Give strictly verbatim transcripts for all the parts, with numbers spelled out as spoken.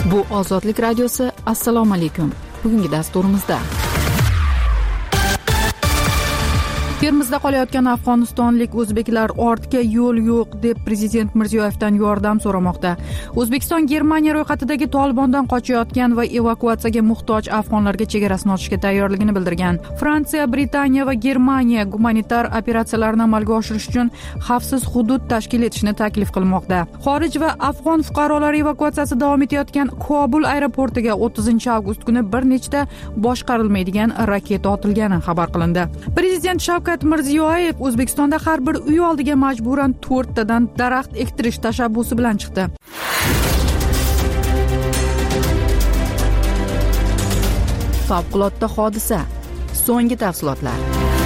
Bu Ozodlik radiosi. Assalomu alaykum. Bugungi dasturimizda Termizda qolayotgan afg'onistonlik o'zbeklar ortga yo'l yo'q deb prezident Mirziyoyevdan yordam so'ramoqda. O'zbekiston Germaniya ro'yxatidagi Tolibondan qochayotgan va evakuatsiyaga muhtoj afg'onlarga chegarasini ochishga tayyorligini bildirgan. Fransiya, Britaniya va Germaniya gumanitar operatsiyalarni amalga oshirish uchun xavfsiz hudud tashkil etishni taklif qilmoqda. Xorij va afg'on fuqarolari evakuatsiyasi davom etayotgan Kobul aeroportiga o'ttizinchi avgust kuni bir nechta boshqarilmaydigan raketa otilgani xabar qilindi. Prezident Shavkat Mirziyoyev O'zbekistonda har bir uy oldiga majburan to'rttadan daraxt ektirish tashabbusi bilan chiqdi. Favqulodda hodisa. So'nggi tafsilotlar.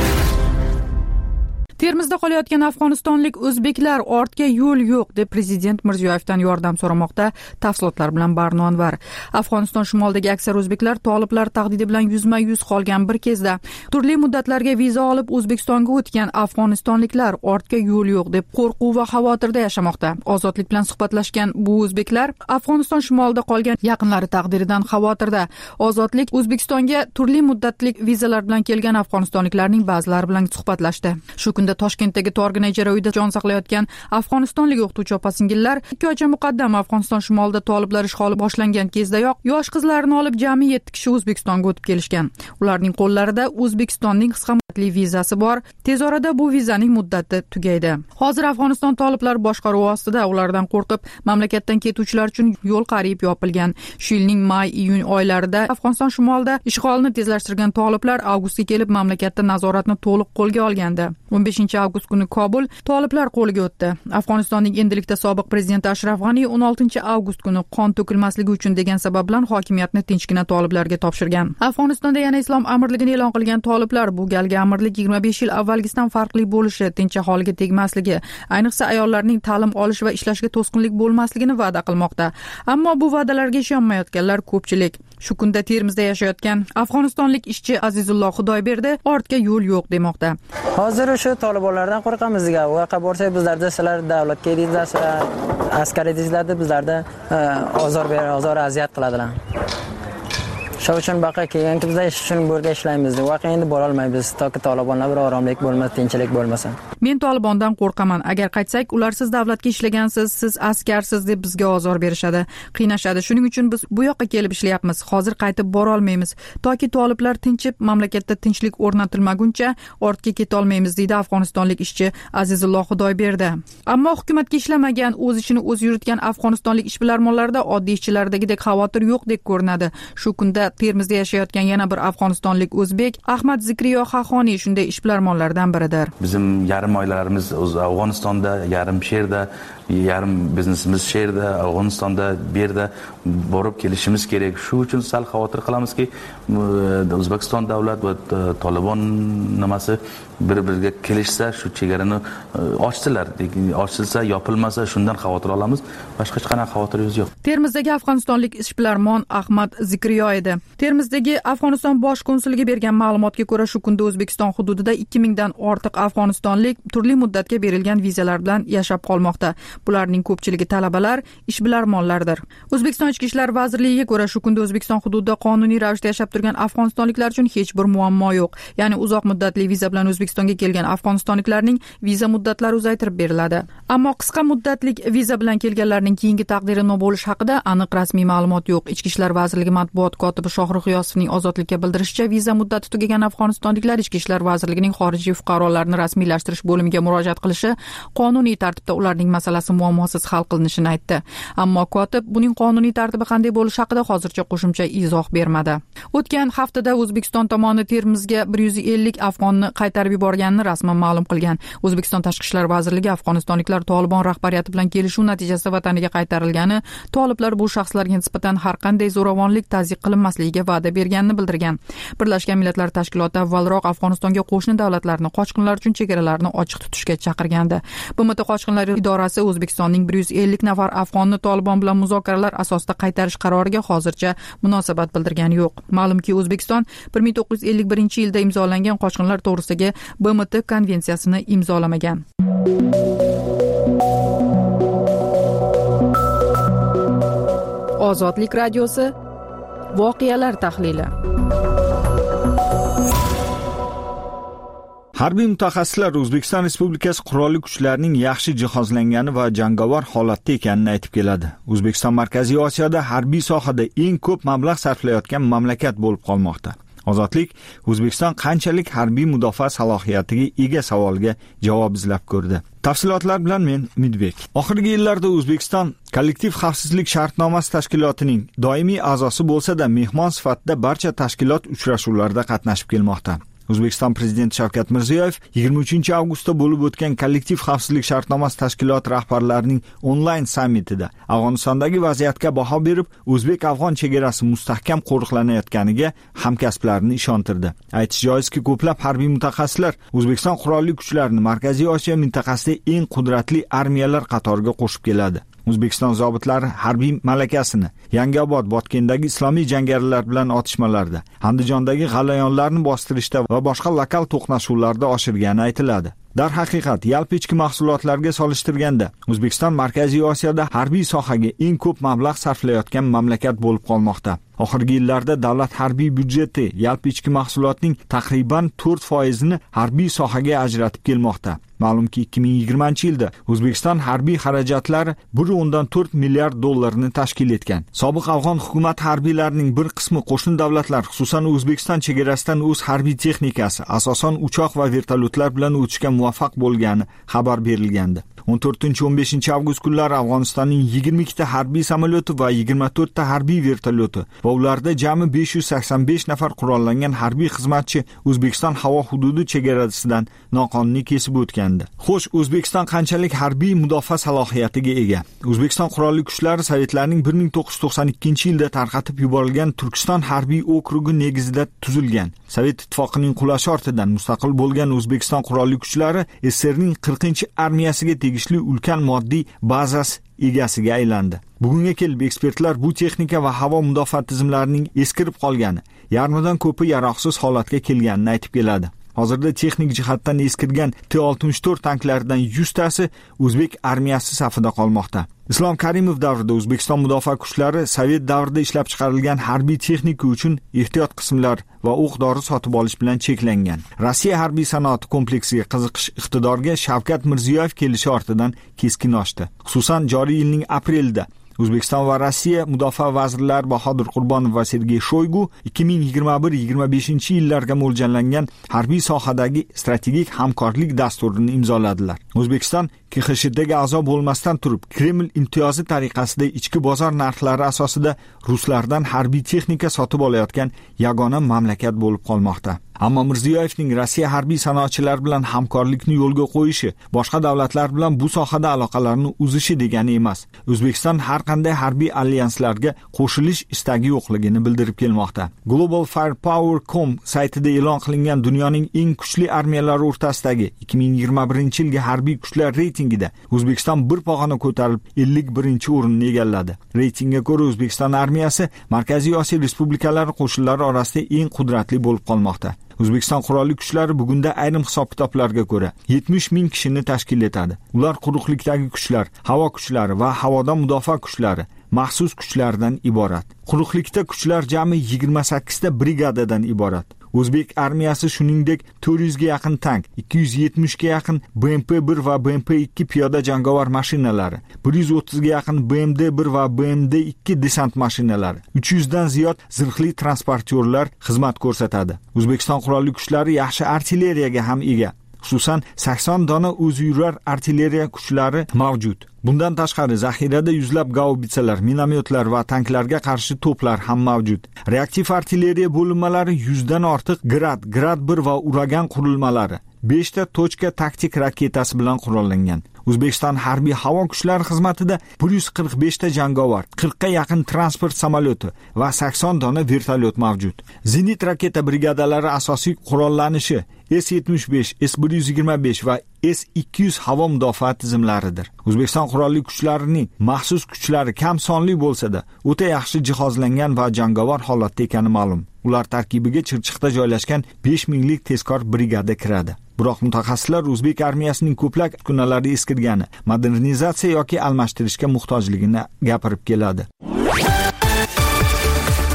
Termizda qolayotgan afg'onistonlik o'zbeklar ortga yo'l yo'q deb prezident Mirziyoyevdan yordam so'ramoqda. Tafsilotlar bilan Barno Anvar. Afg'oniston shimolidagi aksar o'zbeklar toliblar tahdidi bilan yuzma-yuz qolgan bir kezda turli muddatlarga viza olib O'zbekistonga o'tgan afg'onistonliklar ortga yo'l yo'q deb qo'rquv va xavotirda yashamoqda. Ozodlik bilan suhbatlashgan bu o'zbeklar Afg'oniston shimolida qolgan yaqinlari taqdiridan xavotirda. Ozodlik O'zbekistonga turli muddatlik vizalar bilan kelgan afg'onistonliklarning ba'zilari bilan suhbatlashdi. Shu kunda Toshkentdagi Torgina ijara uyida jon saqlayotgan afg'onistonlik o'qituvchi opa-singillar ikki oycha muqaddam Afg'oniston shimolida toliblar ishg'oli boshlangan kezdayoq yosh qizlarni olib jami yetti kishi O'zbekistonga o'tib kelishgan. Ularning qo'llarida O'zbekistonning qisqa muddatli vizasi bor. Tez orada bu vizaning muddati tugaydi. Hozir Afg'oniston toliblar boshqaruvi ostida, ulardan qo'rqib mamlakatdan ketuvchilar uchun yo'l qariyb yopilgan. Shu yilning may-iyun oylarida Afg'oniston shimolida ishg'olni tezlashtirgan toliblar avgustga kelib mamlakatda nazoratni to'liq qo'lga olgandi. o'n beshinchi avgust kuni Kobul toliblar qo'liga o'tdi. Afg'onistonning endilikda sobiq prezidenti Ashraf G'ani o'n oltinchi avgust kuni qon to'kilmasligi uchun degan sabab bilan hokimiyatni tinchgina toliblarga topshirgan. Afg'onistonda yana islom amirligini e'lon qilgan toliblar bu galgi amirlik yigirma besh yil avvalgisidan farqli bo'lishi, tinch aholiga tegmasligi, ayniqsa ayollarning ta'lim olish va ishlashga to'sqinlik bo'lmasligini va'da qilmoqda. Ammo bu va'dalarga ishonmayotganlar ko'pchilik. Shu kunda Termizda yashayotgan afg'onistonlik ishchi Azizulloh Xudoyberdi ortga yo'l yo'q demoqda. Hozir o'sha tolibonlardan qo'rqamiz degan. U yoqqa borsak bizlarda sizlar davlatga edingizlar, askar edingizlar deb bizlarda ozor ber, ozor aziyat qiladilar. Shuning uchun baqa kelgan kimizda ish uchun bo'lga ishlaymiz deb. Voqea endi bora olmaymiz toki tolibonlar bir oromlik bo'lmasa, tinchlik bo'lmasa. Men tolibondan qo'rqaman. Agar qaytsak, ularsiz davlatga ishlagansiz, siz askarsiz deb bizga ozor berishadi, qiynashadi. Shuning uchun biz bu yoqqa kelib ishlayapmiz. Hozir qaytib bora olmaymiz. Toki toliblar tinchib, mamlakatda tinchlik o'rnatilmaguncha ortga keta olmaymiz, deydi afg'onistonlik ishchi Azizulloh Xudoyberdi. Ammo hukumatga ishlamagan, o'z ishini o'zi yuritgan afg'onistonlik ishbilarmonlarda oddiy ishchilardagidek xavotir yo'qdek ko'rinadi. Shu kunda Termizda yashayotgan yana bir afg'onistonlik o'zbek Ahmad Zikriyo Xaxoniy shunday ishbilarmonlardan biridir. Bizim yarim oilalarimiz Afg'onistonda, yarim sherda, yarim biznesimiz sherda, Afg'onistonda bu yerda borib kelishimiz kerak. Shu uchun sal xavotir qilamizki, O'zbekiston davlat va Tolibon nimasi bir-biriga kelishsa, shu chegarani ochdilar. Ochilsa, yopilmasa, shundan xavotir olamiz. Boshqa hech qanaqa xavotirimiz yo'q. Termizdagi afg'onistonlik ishbilarmon Ahmad Zikriyo edi. Termizdagi Afg'oniston bosh konsuliga bergan ma'lumotga ko'ra, shu kunda O'zbekiston hududida ikki mingdan ortiq afg'onistonlik turli muddatga berilgan vizalar bilan yashab qolmoqda. Bularning ko'pchiligi talabalar, ishbilarmonlardir. O'zbekiston Ichki ishlar vazirligiga ko'ra, shu kunda O'zbekiston hududida qonuniy ravishda yashab turgan afg'onistonliklar uchun hech bir muammo yo'q. Ya'ni uzoq muddatli viza bilan O'zbekistonga kelgan afg'onistonliklarning viza muddatlari uzaytirib beriladi. Ammo qisqa muddatlik viza bilan kelganlarning keyingi taqdiri nima bo'lishi haqida aniq rasmiy ma'lumot yo'q. Ichki ishlar vazirligi matbuot kotibi Shohrux Yosifning Ozodlikka bildirishicha, viza muddati tugagan afg'onistonliklar Ichki ishlar vazirligining xorijiy fuqarolarni rasmiylashtirish bo'limiga murojaat qilishi, qonuniy tartibda ularning masalasi muammosiz hal qilinishini aytdi. Ammo kotib buning qonuniy tartibi qanday bo'lishi haqida hozircha qo'shimcha izoh bermadi. O'tgan haftada O'zbekiston tomoni Termizga bir yuz ellik afg'onni qaytarib yuborganini rasman ma'lum qilgan. O'zbekiston Tashqi ishlar vazirligi afg'onistonliklar Tolibon rahbariyati bilan kelishuv natijasida vataniga qaytarilgani, toliblar bu shaxslarga nisbatan har qanday zo'ravonlik tazyiq qilinmasligiga va'da berganini bildirgan. Birlashgan Millatlar Tashkiloti avvalroq Afg'onistonga qo'shni davlatlarni qochqinlar uchun chegaralarni ochiq tutishga chaqirgandi. B M T qochqinlar idorasi O'zbekistonning bir yuz ellik nafar afg'onni Tolibon bilan muzokaralar asosida qaytarish qaroriga hozircha munosabat bildirgani yo'q. Ma'lumki, O'zbekiston bir ming to'qqiz yuz ellik birinchi yilda imzolangan qochqinlar to'g'risidagi B M T konvensiyasini imzolamagan. Ozodlik radiosi voqealar tahlili. Harbiy mutaxassislar O'zbekiston Respublikasi qurolli kuchlarining yaxshi jihozlangani va jangovar holatda ekanini aytib keladi. O'zbekiston Markaziy Osiyoda harbiy sohada eng ko'p mablag' sarflayotgan mamlakat bo'lib qolmoqda. Ozodlik O'zbekiston qanchalik harbiy mudofaa salohiyatiga ega savoliga javob izlab ko'rdi. Tafsilotlar bilan men Umidbek. Oxirgi yillarda O'zbekiston kollektiv xavfsizlik shartnomasi tashkilotining doimiy a'zosi bo'lsa-da, mehmon sifatida barcha tashkilot uchrashuvlarida qatnashib kelmoqda. O'zbekiston Prezidenti Shavkat Mirziyoyev yigirma uchinchi avgustda bo'lib o'tgan kollektiv xavfsizlik shartnomasi tashkiloti rahbarlarining onlayn sammitida Afg'onistondagi vaziyatga baho berib, o'zbek-afg'on chegarasi mustahkam qo'riqlanayotganiga hamkasblarini ishontirdi. Aytish joizki, ko'plab harbiy mutaxassislar O'zbekiston qurolli kuchlarini Markaziy Osiyo mintaqasida eng qudratli armiyalar qatoriga qo'shib keladi. O'zbekiston zobitlari harbiy malakasini Yangiobod, Botkendagi islomiy jangarilar bilan otishmalarda, Andijondagi g'alayonlarni bostirishda va boshqa lokal to'qnashuvlarda oshirgani aytiladi. Darhaqiqat, yalpi ichki mahsulotlarga solishtirganda O'zbekiston Markaziy Osiyoda harbiy sohaga eng ko'p mablag' sarflayotgan mamlakat bo'lib qolmoqda. Oxirgi yillarda davlat harbiy byudjeti yalpi ichki mahsulotning taqriban to'rt foizini harbiy sohaga ajratib kelmoqda. Ma'lumki, ikki ming yigirmanchi yilda O'zbekiston harbiy xarajatlari bir o'ndan to'rt milliard dollarni tashkil etgan. Sobiq afg'on hukumat harbiylarining bir qismi qo'shni davlatlar, xususan O'zbekiston chegarasidan o'z harbiy texnikasi, asosan uchoq va vertolyotlar bilan o'tishga muvaffaq bo'lgani xabar berilgandi. o'n to'rtinchi o'n beshinchi avgust kunlari Afg'onistonning yigirma ikkita harbiy samolyoti va yigirma to'rtta harbiy vertolyoti va ularda jami besh yuz sakson besh nafar qurollangan harbiy xizmatchi O'zbekiston havo hududi chegarasidan noqonuniy kesib o'tgandi. Xo'sh, O'zbekiston qanchalik harbiy mudofaa salohiyatiga ega? O'zbekiston qurolli kuchlari Sovetlarning bir ming to'qqiz yuz to'qson ikkinchi yilda tarqatib yuborilgan Turkiston harbiy okrugi negizida tuzilgan. Sovet ittifoqining qulashi ortidan mustaqil bo'lgan O'zbekiston qurolli kuchlari S S R'ning qirqinchi armiyasiga tegishli ulkan moddiy bazasi egasiga aylandi. Bugunga kelib ekspertlar bu texnika va havo mudofaa tizimlarining eskirib qolgani, yarmidan ko'pi yaroqsiz holatga kelganini aytib keladi. Hozirda texnik jihatdan eskirgan T oltmish to'rt tanklaridan yuztasi o'zbek armiyasi safida qolmoqda. Islom Karimov davrida O'zbekiston mudofaa kuchlari Sovet davrida ishlab chiqarilgan harbiy texnika uchun ehtiyot qismlar va o'q-dori sotib olish bilan cheklangan. Rossiya harbiy sanoati kompleksiga qiziqish iqtidorga Shavkat Mirziyoyev kelishi ortidan keskin oshdi. Xususan joriy yilning aprelida O'zbekiston va Rossiya mudofaa vazirlari Bahodir Qurbonov va Sergey Shoygu ikki ming yigirma bir yigirma beshinchi yillarga mo'ljallangan harbiy sohadagi strategik hamkorlik dasturini imzoladilar. O'zbekiston K X S Dga a'zo bo'lmasdan turib, Kreml imtiyozi tariqasida ichki bozor narxlari asosida ruslardan harbiy texnika sotib olayotgan yagona mamlakat bo'lib qolmoqda. Ammo Mirziyoyevning Rossiya harbiy sanoatchilari bilan hamkorlikni yo'lga qo'yishi, boshqa davlatlar bilan bu sohada aloqalarni uzishi degani emas. O'zbekiston har qanday harbiy alyanslarga qo'shilish istagi yo'qligini bildirib kelmoqda. Global Firepower dot com saytida e'lon qilingan dunyoning eng kuchli armiyalari o'rtasidagi ikki ming yigirma birinchi yilgi harbiy kuchlar reytingida O'zbekiston bir pog'ona ko'tarilib ellik birinchi o'rinni egalladi. Reytingga ko'ra O'zbekiston armiyasi Markaziy Osiyo respublikalari qo'shinlari orasida eng qudratli bo'lib qolmoqda. O'zbekiston qurolli kuchlari bugunda ayrim hisob-kitoblarga ko'ra yetmish ming kishini tashkil etadi. Ular quruqlikdagi kuchlar, havo kuchlari va havodan mudofaa kuchlari, maxsus kuchlardan iborat. Quruqlikda kuchlar jami yigirma sakkizta brigadadan iborat. O'zbek armiyasi shuningdek to'rt yuzga yaqin tank, ikki yuz yetmishga yaqin B M P bir va B M P ikki piyoda jangovar mashinalari, bir yuz o'ttizga yaqin B M D bir va B M D ikki desant mashinalari, uch yuzdan ziyod zirhli transportyorlar xizmat ko'rsatadi. O'zbekiston qurolli kuchlari yaxshi artilleriyaga ham ega. Xususan sakson dona o'ziyurar artilleriya kuchlari mavjud. Bundan tashqari zaxirada yuzlab gaubitsalar, minomyotlar va tanklarga qarshi to'plar ham mavjud. Reaktiv artilleriya bo'linmalari yuzdan ortiq Grad, Grad bir va Uragan qurilmalari, beshta tochka taktik raketasi bilan qurollangan. O'zbekiston harbiy havo kuchlari xizmatida bir yuz qirq beshta jangovar, qirqqa yaqin transport samolyoti va sakson dona vertolyot mavjud. Zenit raketa brigadalari asosiy qurollanishi S yetmish besh, S bir yuz yigirma besh va S ikki yuz havo mudofaa tizimlaridir. O'zbekiston qurolli kuchlarining maxsus kuchlari kam sonli bo'lsa-da, o'ta yaxshi jihozlangan va jangovar holatda ekani ma'lum. Ular tarkibiga Chirchiqda joylashgan besh minglik tezkor brigada kiradi. Biroq mutaxassislar o'zbek armiyasining ko'plab uskunalari eskirgani, modernizatsiya yoki almashtirishga muhtojligini gapirib keladi.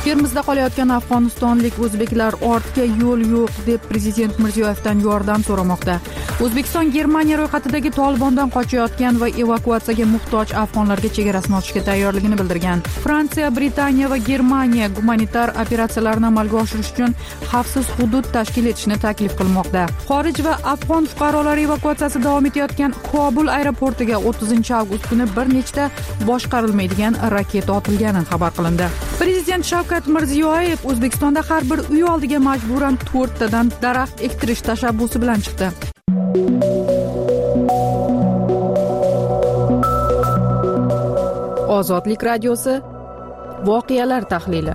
Termizda qolayotgan afg'onistonlik o'zbeklar ortga yo'l yo'q deb prezident Mirziyoyevdan yordam so'ramoqda. O'zbekiston Germaniya ro'yxatidagi Tolibondan qochayotgan va evakuatsiyaga muhtoj afg'onlarga chegarasini ochishga tayyorligini bildirgan. Fransiya, Britaniya va Germaniya gumanitar operatsiyalarni amalga oshirish uchun xavfsiz hudud tashkil etishni taklif qilmoqda. Xorij va afg'on fuqarolari evakuatsiyasi davom etayotgan Kobul aeroportiga o'ttizinchi avgust kuni bir nechta boshqarilmaydigan raketa otilgani xabar qilindi. Prezident Shavkat Mirziyoyev O'zbekistonda har bir uy oldiga majburan to'rttadan daraxt ektirish tashabbusi bilan chiqdi. Ozodlik radiosi voqealar tahlili.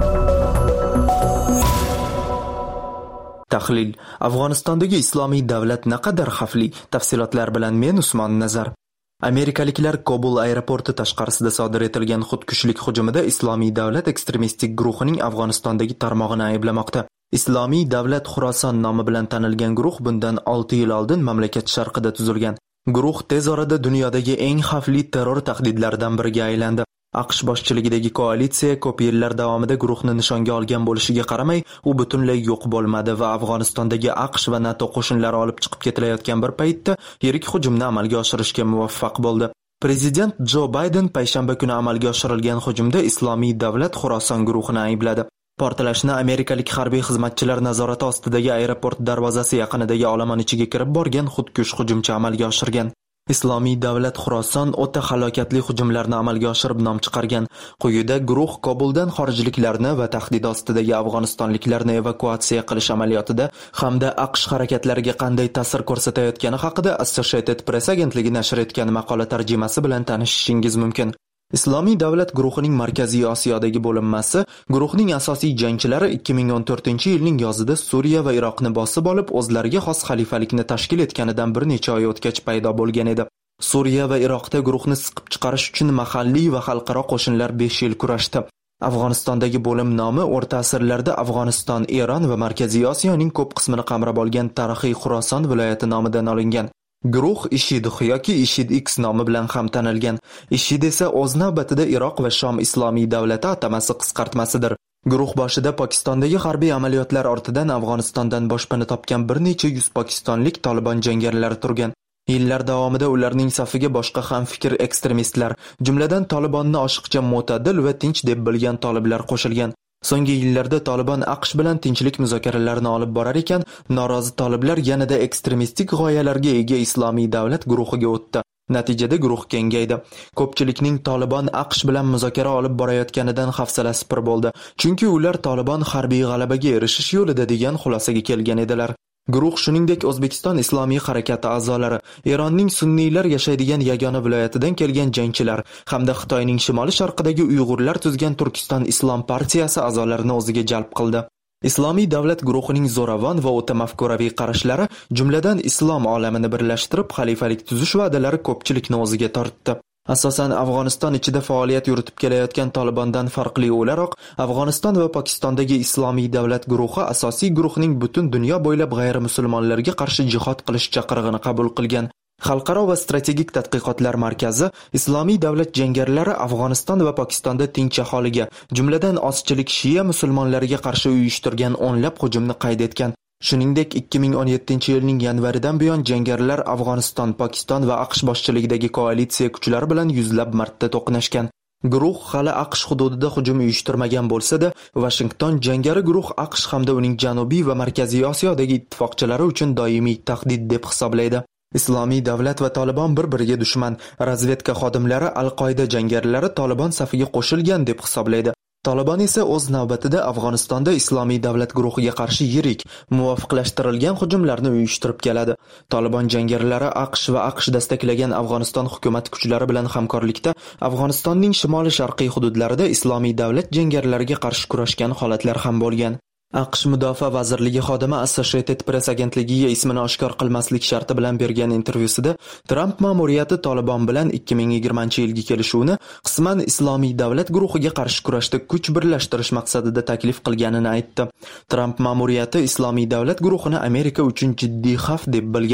Tahlil: Afg'onistondagi islomiy davlat naqadar xavfli? Tafsilotlar bilan men Usmon Nazar. Amerikaliklar Kobul aeroporti tashqarisida sodir etilgan xudkushlik hujumida Islomiy davlat ekstremistik guruhining Afg'onistondagi tarmog'ini ayblamoqda. Islomiy davlat Xuroson nomi bilan tanilgan guruh bundan olti yil oldin mamlakat sharqida tuzilgan. Guruh tez orada dunyodagi eng xavfli terror tahdidlaridan biriga aylandi. AQSh boshchiligidagi koalitsiya ko'p yillar davomida guruhni nishonga olgan bo'lishiga qaramay, u butunlay yo'q bo'lmadi va Afg'onistondagi AQSh va NATO qo'shinlari olib chiqib ketilayotgan bir paytda yirik hujumni amalga oshirishga muvaffaq bo'ldi. Prezident Jo Bayden payshanba kuni amalga oshirilgan hujumda Islomiy davlat Xuroson guruhini aybladi. Portlashni amerikalik harbiy xizmatchilar nazorati ostidagi aeroport darvozasi yaqinidagi olomon ichiga kirib borgan xudkush hujumchi amalga oshirgan. Islomiy davlat Xuroson o'ta halokatli hujumlarni amalga oshirib nom chiqargan. Quyida guruh Kobuldan xorijliklarni va tahdid ostidagi afg'onistonliklarni evakuatsiya qilish amaliyotida hamda AQSh harakatlariga qanday ta'sir ko'rsatayotgani haqida Associated Press agentligi nashr etgan maqola tarjimasi bilan tanishishingiz mumkin. Islomiy davlat guruhining Markaziy Osiyodagi bo'linmasi guruhning asosiy jangchilari ikki ming o'n to'rtinchi yilning yozida Suriya va Iroqni bosib olib, o'zlariga xos xalifalikni tashkil etganidan bir necha oy o'tgach paydo bo'lgan edi. Suriya va Iroqda guruhni siqib chiqarish uchun mahalliy va xalqaro qo'shinlar besh yil kurashdi. Afg'onistondagi bo'lim nomi o'rta asrlarda Afg'oniston, Eron va Markaziy Osiyoning ko'p qismini qamrab olgan tarixiy Xuroson viloyati nomidan olingan. Guruh IShID yoki IShID-X nomi bilan ham tanilgan. IShID esa o'z navbatida Iroq va Shom Islomiy davlati atamasi qisqartmasidir. Guruh boshida Pokistondagi harbiy amaliyotlar ortidan Afg'onistondan boshpana topgan bir necha yuz pokistonlik Tolibon jangarilari turgan. Yillar davomida ularning safiga boshqa ham fikr ekstremistlar, jumladan Tolibonni oshiqcha mo'tadil va tinch deb bilgan toliblar qo'shilgan. So'nggi yillarda Tolibon AQSh bilan tinchlik muzokaralarini olib borar ekan, norozi toliblar yanada ekstremistik g'oyalarga ega Islomiy davlat guruhiga o'tdi. Natijada guruh kengaydi. Ko'pchilikning Tolibon AQSh bilan muzokara olib borayotganidan hafsalasi pir bo'ldi, chunki ular Tolibon harbiy g'alabaga erishish yo'lida degan xulosaga kelgan edilar. Guruh shuningdek O'zbekiston Islomiy harakati a'zolari, Eronning sunniylar yashaydigan yagona viloyatidan kelgan jangchilar hamda Xitoyning shimoli sharqidagi Uyg'urlar tuzgan Turkiston Islom partiyasi a'zolarini o'ziga jalb qildi. Islomiy davlat guruhining zo'ravon va o'ta mafkuraviy qarashlari, jumladan islom olamini birlashtirib xalifalik tuzish va'dalari ko'pchilikni o'ziga tortdi. Asosan Afg'oniston ichida faoliyat yuritib kelayotgan Tolibondan farqli o'laroq, Afg'oniston va Pokistondagi Islomiy davlat guruhi asosiy guruhning butun dunyo bo'ylab g'ayri-musulmonlarga qarshi jihad qilish chaqirig'ini qabul qilgan. Xalqaro va strategik tadqiqotlar markazi Islomiy davlat jangarilari Afg'oniston va Pokistonda tinch aholiga, jumladan ozchilik shiya musulmonlariga qarshi uyushtirgan o'nlab hujumni qayd etgan. Shuningdek, ikki ming o'n yettinchi yilning yanvaridan buyon jangarilar Afg'oniston, Pokiston va AQSh boshchiligidagi koalitsiya kuchlari bilan yuzlab marta to'qnashgan. Guruh hali AQSh hududida hujum uyushtirmagan bo'lsa-da, Washington jangari guruh AQSh hamda uning Janubiy va Markaziy Osiyodagi ittifoqchilari uchun doimiy tahdid deb hisoblaydi. Islomiy davlat va Tolibon bir-biriga dushman. Razvedka xodimlari Al-Qoida jangarilari Tolibon safiga qo'shilgan deb hisoblaydi. Tolibon esa o'z navbatida Afg'onistonda Islomiy davlat guruhiga qarshi yirik, muvofiqlashtirilgan hujumlarni uyushtirib keladi. Tolibon jangarilari AQSh va AQSh dastaklagan Afg'oniston hukumat kuchlari bilan hamkorlikda Afg'onistonning shimoli-sharqiy hududlarida Islomiy davlat jangarilariga qarshi kurashgan holatlar ham bo'lgan. AQSh Mudofaa vazirligi xodimi Associated Press agentligiga ismini oshkor qilmaslik sharti bilan bergan intervyusida Trump ma'muriyati Tolibon bilan ikki ming yigirmanchi yilgi kelishuvni qisman Islomiy davlat guruhiga qarshi kurashda kuch birlashtirish maqsadida taklif qilganini aytdi. Trump ma'muriyati Islomiy davlat guruhini Amerika uchun jiddiy xavf deb bilgan.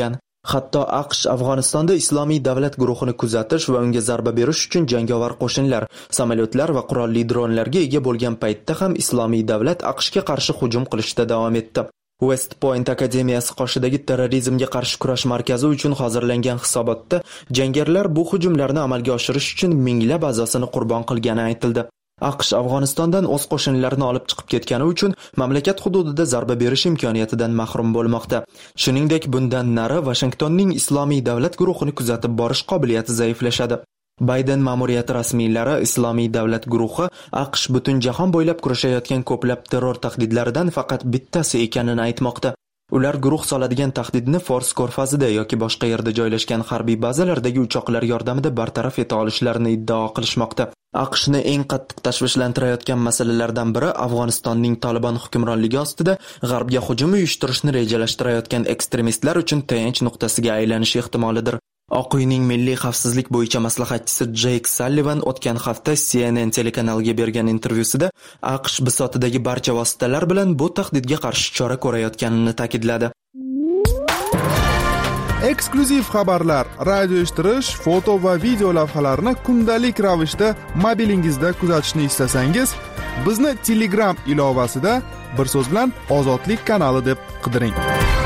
Hatto AQSh Afg'onistonda Islomiy davlat guruhini kuzatish va unga zarba berish uchun jangovar qo'shinlar, samolyotlar va qurolli dronlarga ega bo'lgan paytda ham Islomiy davlat AQShga qarshi hujum qilishda davom etdi. West Point akademiyasi qoshidagi terrorizmga qarshi kurash markazi uchun hozirlangan hisobotda jangarilar bu hujumlarni amalga oshirish uchun minglab a'zosini qurbon qilgani aytildi. AQSh Afg'onistondan o'z qo'shinlarini olib chiqib ketgani uchun mamlakat hududida zarba berish imkoniyatidan mahrum bo'lmoqda. Shuningdek, bundan nari Washingtonning Islomiy davlat guruhini kuzatib borish qobiliyati zaiflashadi. Bayden ma'muriyati rasmiylari Islomiy davlat guruhi AQSh butun jahon bo'ylab kurashayotgan ko'plab terror tahdidlaridan faqat bittasi ekanini aytmoqda. Ular guruh soladigan tahdidni Fors ko'rfazida yoki boshqa yerda joylashgan harbiy bazalardagi uchoqlar yordamida bartaraf eta olishlarini iddao qilishmoqda. AQShni eng qattiq tashvishlantirayotgan masalalardan biri Afg'onistonning Taliban hukmronligi ostida g'arbga hujum uyushtirishni rejalashtirayotgan ekstremistlar uchun tayanch nuqtasiga aylanishi ehtimolidir. Oq uyning milliy xavfsizlik bo'yicha maslahatchisi Jeyk Sallivan o'tgan hafta C N N telekanaliga bergan intervyusida AQSh bisotidagi barcha vositalar bilan bu tahdidga qarshi chora ko'rayotganini ta'kidladi. Eksklyuziv xabarlar, radio eshittirish, foto va video lavhalarni kundalik ravishda mobilingizda kuzatishni istasangiz, bizni Telegram ilovasida bir so'z bilan Ozodlik kanali deb qidiring.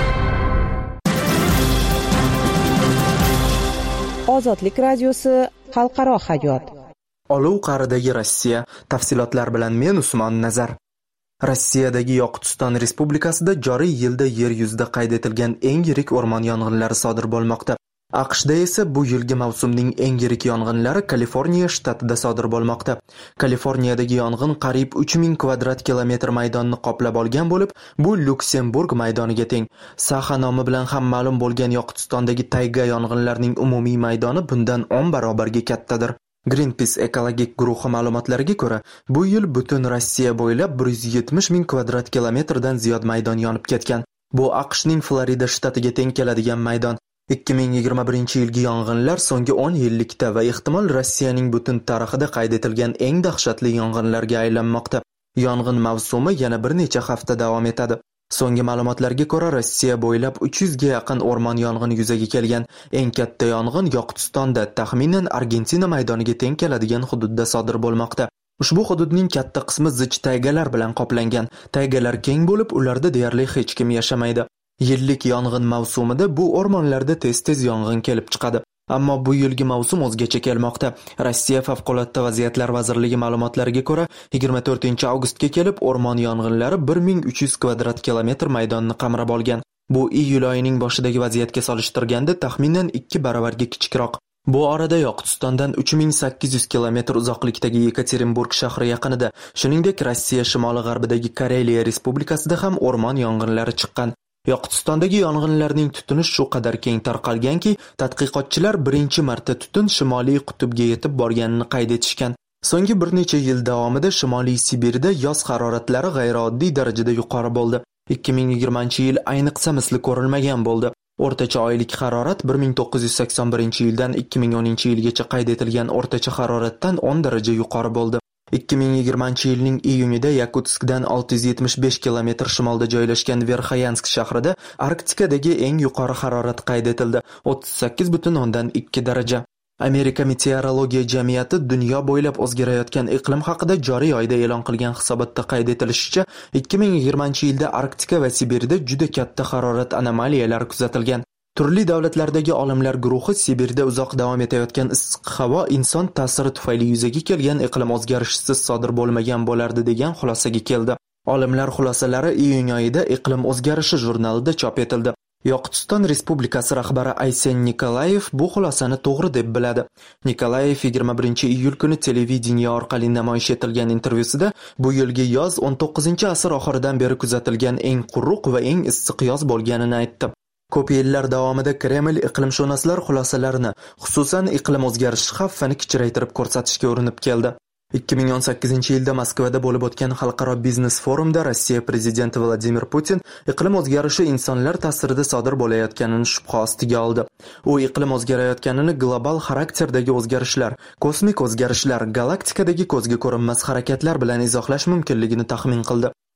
Ozodlik radiosi xalqaro hayot. Olov qa'ridagi Rossiya, tafsilotlar bilan men Usmon Nazar. Rossiyadagi Yoqutiston Respublikasida joriy yilda yer yuzida qayd etilgan eng yirik o'rmon yong'inlari sodir bo'lmoqda. AQShda esa bu yilgi mavsumning eng yirik yong'inlari Kaliforniya shtatida sodir bo'lmoqda. Kaliforniyadagi yong'in qariyb uch ming kvadrat kilometr maydonni qoplab olgan bo'lib, bu Lyuksemburg maydoniga teng. Saxa nomi bilan ham ma'lum bo'lgan Yoqutistondagi tayga yong'inlarining umumiy maydoni bundan o'n barobarga kattadir. Greenpeace ekologik guruhi ma'lumotlariga ko'ra, bu yil butun Rossiya bo'ylab bir yuz yetmish ming kvadrat kilometrdan ziyod maydon yonib ketgan. Bu AQShning Florida shtatiga teng keladigan maydon. ikki ming yigirma birinchi yilgi yong'inlar so'nggi o'n yillikda va ehtimol Rossiyaning butun tarixida qayd etilgan eng dahshatli yong'inlarga aylanmoqda. Yong'in mavsumi yana bir necha hafta davom etadi. So'nggi ma'lumotlarga ko'ra, Rossiya bo'ylab uch yuz ga yaqin o'rmon yong'ini yuzaga kelgan. Eng katta yong'in Yoqutistonda, taxminan Argentina maydoniga teng keladigan hududda sodir bo'lmoqda. Ushbu hududning katta qismi zich taygalar bilan qoplangan. Taygalar keng bo'lib, ularda deyarli hech kim yashamaydi. Yillik yong'in mavsumida bu o'rmonlarda tez-tez yong'in kelib chiqadi. Ammo bu yilgi mavsum o'zgacha kelmoqda. Rossiya favqulodda vaziyatlar vazirligi ma'lumotlariga ko'ra, yigirma to'rtinchi avgustga kelib o'rmon yong'inlari bir ming uch yuz kvadrat kilometr maydonni qamrab olgan. Bu iyul oyining boshidagi vaziyatga solishtirganda taxminan ikki baravarga kichikroq. Bu orada Yoqutistondan uch ming sakkiz yuz kilometr uzoqlikdagi Yekaterinburg shahri yaqinida, shuningdek Rossiya shimoli-g'arbidagi Kareliya respublikasida ham o'rmon yong'inlari chiqqan. Yoqutistondagi yong'inlarning tutuni shu qadar keng tarqalganki, tadqiqotchilar birinchi marta tutun Shimoliy qutbga yetib borganini qayd etishgan. So'nggi bir necha yil davomida Shimoliy Sibirda yoz haroratlari g'ayrioddiy darajada yuqori bo'ldi. ikki ming yigirmanchi yil ayniqsa misli ko'rilmagan bo'ldi. O'rtacha oylik harorat bir ming to'qqiz yuz sakson birinchi yildan ikki ming o'ninchi yilgacha qayd etilgan o'rtacha haroratdan o'n daraja yuqori bo'ldi. ikki ming yigirmanchi yilning iyunida Yakutskdan olti yuz yetmish besh kilometr shimolda joylashgan Verxayansk shahrida Arktikadagi eng yuqori harorat qayd etildi, o'ttiz sakkiz butun o'ndan ikki daraja. Amerika meteorologiya jamiyati dunyo bo'ylab o'zgarayotgan iqlim haqida joriy oyda e'lon qilgan hisobotda qayd etilishicha, ikki ming yigirmanchi yilda Arktika va Sibirda juda katta harorat anomaliyalari kuzatilgan. Turli davlatlardagi olimlar guruhi Sibirda uzoq davom etayotgan issiq havo inson ta'siri tufayli yuzaga kelgan iqlim o'zgarishisiz sodir bo'lmagan bo'lardi degan xulosaga keldi. Olimlar xulosalari iyun oyida Iqlim o'zgarishi jurnalida chop etildi. Yoqutiston Respublikasi rahbari Aysen Nikolayev bu xulosani to'g'ri deb biladi. Nikolayev yigirma birinchi iyul kuni televideniya orqali namoyish etilgan intervyusida bu yilgi yoz o'n to'qqizinchi asr oxiridan beri kuzatilgan eng quruq va eng issiq yoz bo'lganini aytdi. Ko'p yillar davomida Kreml iqlimshunoslar xulosalarini, xususan iqlim o'zgarishi xavfini kichraytirib ko'rsatishga urinib keldi. ikki ming o'n sakkizinchi yilda Moskvada bo'lib o'tgan xalqaro biznes forumda Rossiya prezidenti Vladimir Putin iqlim o'zgarishi insonlar ta'sirida sodir bo'layotganini shubha ostiga oldi. U iqlim o'zgarayotganini global xarakterdagi o'zgarishlar, kosmik o'zgarishlar, galaktikadagi ko'zga ko'rinmas harakatlar bilan izohlash mumkinligini taxmin qildi.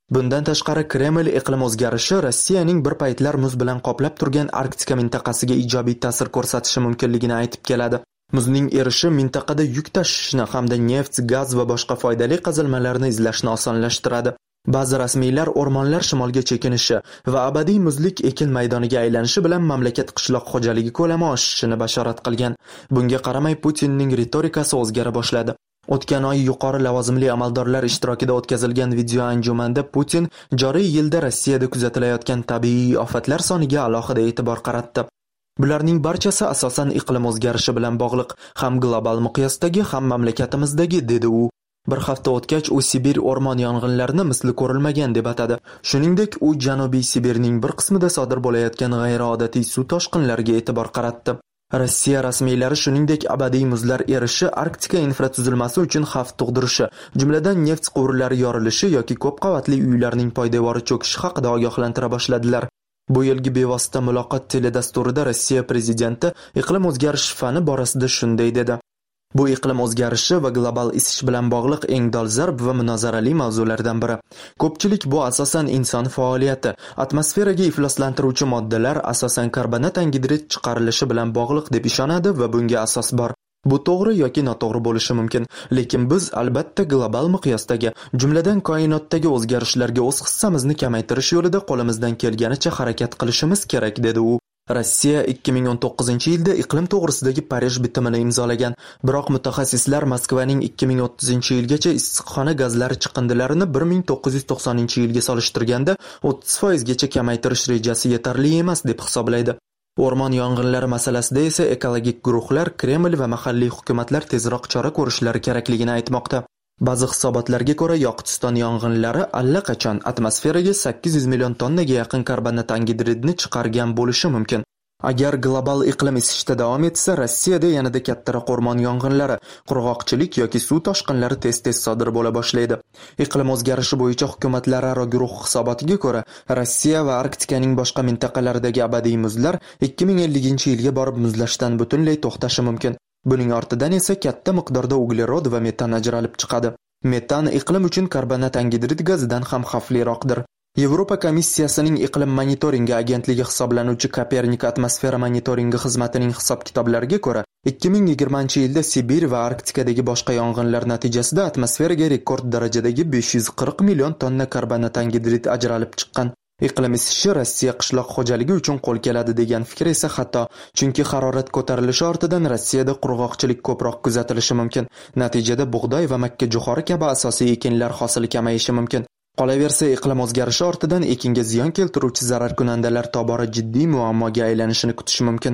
Bundan tashqari Kreml iqlim o'zgarishi Rossiyaning bir paytlar muz bilan qoplab turgan Arktika mintaqasiga ijobiy ta'sir ko'rsatishi mumkinligini aytib keladi. Muzning erishi mintaqada yuk tashishni hamda neft, gaz va boshqa foydali qazilmalarni izlashni osonlashtiradi. Ba'zi rasmiylar o'rmonlar shimolga chekinishi va abadiy muzlik ekin maydoniga aylanishi bilan mamlakat qishloq xo'jaligi ko'lami oshishini bashorat qilgan. Bunga qaramay Putinning ritorikasi o'zgara boshladi. O'tgan oy yuqori lavozimli amaldorlar ishtirokida o'tkazilgan video anjumanda Putin joriy yilda Rossiyada kuzatilayotgan tabiiy ofatlar soniga alohida e'tibor qaratdi. Bularning barchasi asosan iqlim o'zgarishi bilan bog'liq, ham global miqyosdagi, ham mamlakatimizdagi, dedi u. Bir hafta o'tgach u Sibir o'rmon yong'inlarini misli ko'rilmagan deb atadi. Shuningdek, u Janubiy Sibirning bir qismida sodir bo'layotgan g'ayriodatiy suv toshqinlariga e'tibor qaratdi. Rossiya rasmiylari shuningdek abadiy muzlar erishi Arktika infratuzilmasi uchun xavf tug'dirishi, jumladan neft quvurlari yorilishi yoki ko'p qavatli uylarning poydevori cho'kishi haqida ogohlantira boshladilar. Bu yilgi bevosita muloqot teledasturida Rossiya prezidenti iqlim o'zgarishi fani borasida shunday dedi: Bu iqlim o'zgarishi va global isish bilan bog'liq eng dolzarb va munozarali mavzulardan biri. Ko'pchilik bu asosan inson faoliyati, atmosferaga ifloslantiruvchi moddalar, asosan karbonat angidrid chiqarilishi bilan bog'liq deb ishonadi va bunga asos bor. Bu to'g'ri yoki noto'g'ri bo'lishi mumkin, lekin biz albatta global miqyosdagi, jumladan koinotdagi o'zgarishlarga o'z hissamizni kamaytirish yo'lida qo'limizdan kelganicha harakat qilishimiz kerak, dedi u. Rossiya ikki ming o'n to'qqizinchi yilda iqlim to'g'risidagi Parij bitimini imzolagan, biroq mutaxassislar Moskvaning ikki ming o'ttizinchi yilgacha issiqxona gazlari chiqindilarini bir ming to'qqiz yuz to'qsoninchi yilga solishtirganda o'ttiz foiz gacha kamaytirish rejasi yetarli emas deb hisoblaydi. O'rmon yong'inlari masalasida esa ekologik guruhlar Kreml va mahalliy hukumatlar tezroq chora ko'rishlari kerakligini aytmoqda. Ba'zi hisobotlarga ko'ra Yoqutiston yong'inlari allaqachon atmosferaga sakkiz yuz million tonnaga yaqin karbonat angidridni chiqargan bo'lishi mumkin. Agar global iqlim isishda davom etsa, Rossiyada yanada kattaroq o'rmon yong'inlari, qurg'oqchilik yoki suv toshqinlari tez-tez sodir bo'la boshlaydi. Iqlim o'zgarishi bo'yicha hukumatlararo guruh hisobotiga ko'ra, Rossiya va Arktikaning boshqa mintaqalaridagi abadiy muzlar ikki ming elliginchi yilga borib muzlashdan butunlay to'xtashi mumkin. Buning ortidan esa katta miqdorda uglerod va metan ajralib chiqadi. Metan iqlim uchun karbonat angidrid gazidan ham xavfliroqdir. Yevropa komissiyasining iqlim monitoringi agentligi hisoblanuvchi Kopernik atmosfera monitoringi xizmatining hisob-kitoblariga ko'ra, ikki ming yigirmanchi yilda Sibir va Arktikadagi boshqa yong'inlar natijasida atmosferaga rekord darajadagi besh yuz qirq million tonna karbonat angidrid ajralib chiqqan. Iqlim isishi Rossiya qishloq xo'jaligi uchun qo'l keladi degan fikr esa xato, chunki harorat ko'tarilishi ortidan Rossiyada qurg'oqchilik ko'proq kuzatilishi mumkin. Natijada bug'doy va makka jo'xori kabi asosiy ekinlar hosili kamayishi mumkin. Qolaversa, iqlim o'zgarishi ortidan ekinga ziyon keltiruvchi zararkunandalar tobora jiddiy muammoga aylanishini kutish mumkin.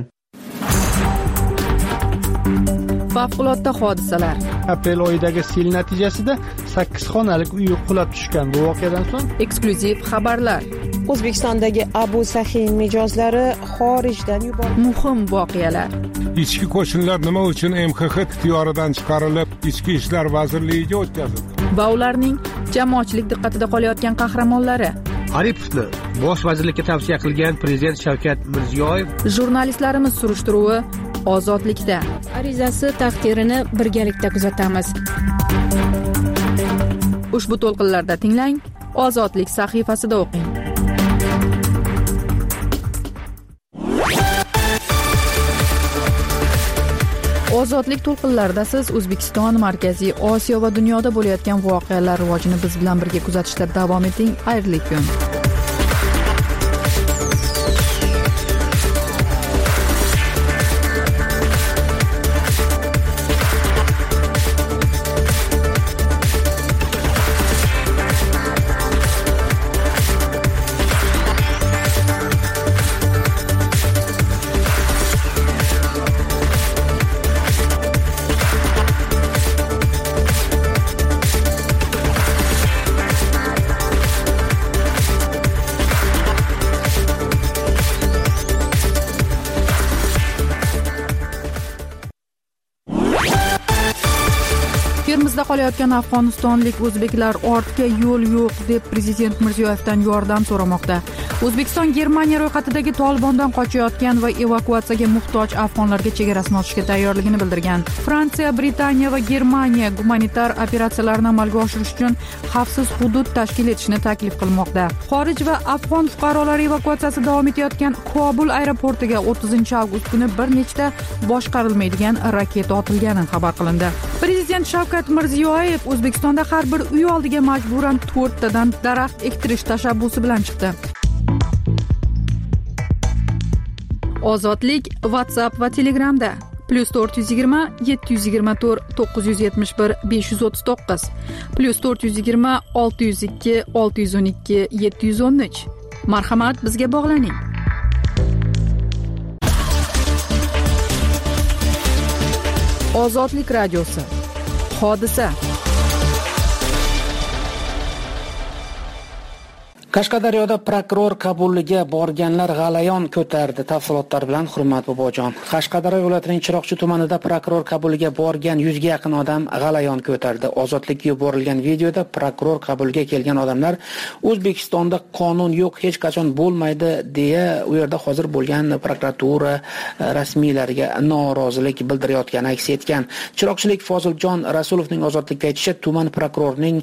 Favqulodda hodisalar. Aprel oyidagi sel natijasida sakkiz xonalik uy qulab tushgan. Bu voqeadan so'ng eksklyuziv xabarlar. O'zbekistondagi Abu Sahin mijozlari xorijdan yuborildi. Muhim voqealar. Ichki qo'shinlar nima uchun M X X ixtiyoridan chiqarilib, Ichki ishlar vazirligiga o'tkazildi? Va ularning jamoatchilik diqqatida qolayotgan qahramonlari. Aripovni bosh vazirlikka tavsiya qilgan prezident Shavkat Mirziyoyev. Jurnalistlarimiz surishtiruvi Ozodlikda. Arizasi taqdirini birgalikda kuzatamiz. Ushbu to'lqinlarda tinglang, Ozodlik sahifasida o'qing. Ozodlik to'lqinlarida siz O'zbekiston, Markaziy Osiyo va dunyoda bo'layotgan voqealar rivojini biz bilan birga kuzatishda davom eting. Xayrli kun. Chetimizdagi qolayotgan afg'onistonlik o'zbeklar ortga yo'l yo'q deb prezident Mirziyoyevdan yordam so'ramoqda. O'zbekiston Germaniya ro'yxatidagi Tolibondan qochayotgan va evakuatsiyaga muhtoj afg'onlarga chegarasini ochishga tayyorligini bildirgan. Fransiya, Britaniya va Germaniya gumanitar operatsiyalarni amalga oshirish uchun xavfsiz hudud tashkil etishni taklif qilmoqda. Xorij va afg'on fuqarolari evakuatsiyasi davom etayotgan Kobul aeroportiga o'ttizinchi avgust kuni bir nechta boshqarilmaydigan raketa otilgani xabar qilindi. Prezident Shavkat Mirziyoyev O'zbekistonda har bir uy oldiga majburan to'rttadan daraxt ektirish tashabbusi bilan chiqdi. Ozodlik WhatsApp va Telegramda plus to'rt yuz yigirma yetti yuz yigirma to'rt to'qqiz yuz yetmish bir besh yuz o'ttiz to'qqiz plus to'rt yuz yigirma olti yuz ikki olti yuz o'n ikki yetti yuz o'n uch. Marhamat, bizga bog'laning. Ozodlik radiosi. Hodisa. Qashqadaryoda prokuror qabuliga borganlar g'alayon ko'tardi. Tafsilotlar bilan Hurmat Bobojon. Qashqadaryo viloyatining Chiroqchi tumanida prokuror qabuliga borgan yuzga yaqin odam g'alayon ko'tardi. Ozodlikka yuborilgan videoda prokuror qabuliga kelgan odamlar O'zbekistonda qonun yo'q, hech qachon bo'lmaydi deya u yerda hozir bo'lgan prokuratura rasmiylariga norozilik bildirayotgani aks etgan. Chiroqchilik Foziljon Rasulovning Ozodlikka aytishicha, tuman prokurorining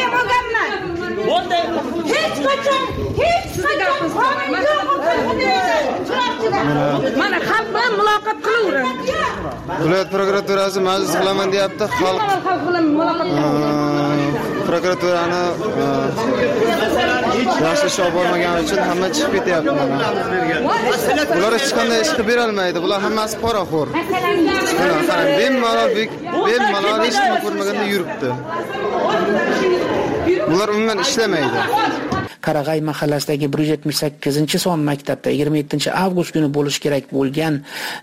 mana xalq bilan muloqot qilaverin. Viloyat prokuraturasi majlis qilaman deyapti. Xalq prokuraturani yaxshi ish olib bormagani uchun hamma chiqib ketyapti. Ular hech qanday ish qilib bera olmaydi. Bular hammasi poraxo'r. Bemalol bemalol hech nima ko'rmaganda yuribdi. Ular umuman ishlamaydi. Qarag'ay mahallasidagi bir yuz yetmish sakkizinchi son maktabda yigirma yettinchi avgust kuni bo'lishi kerak bo'lgan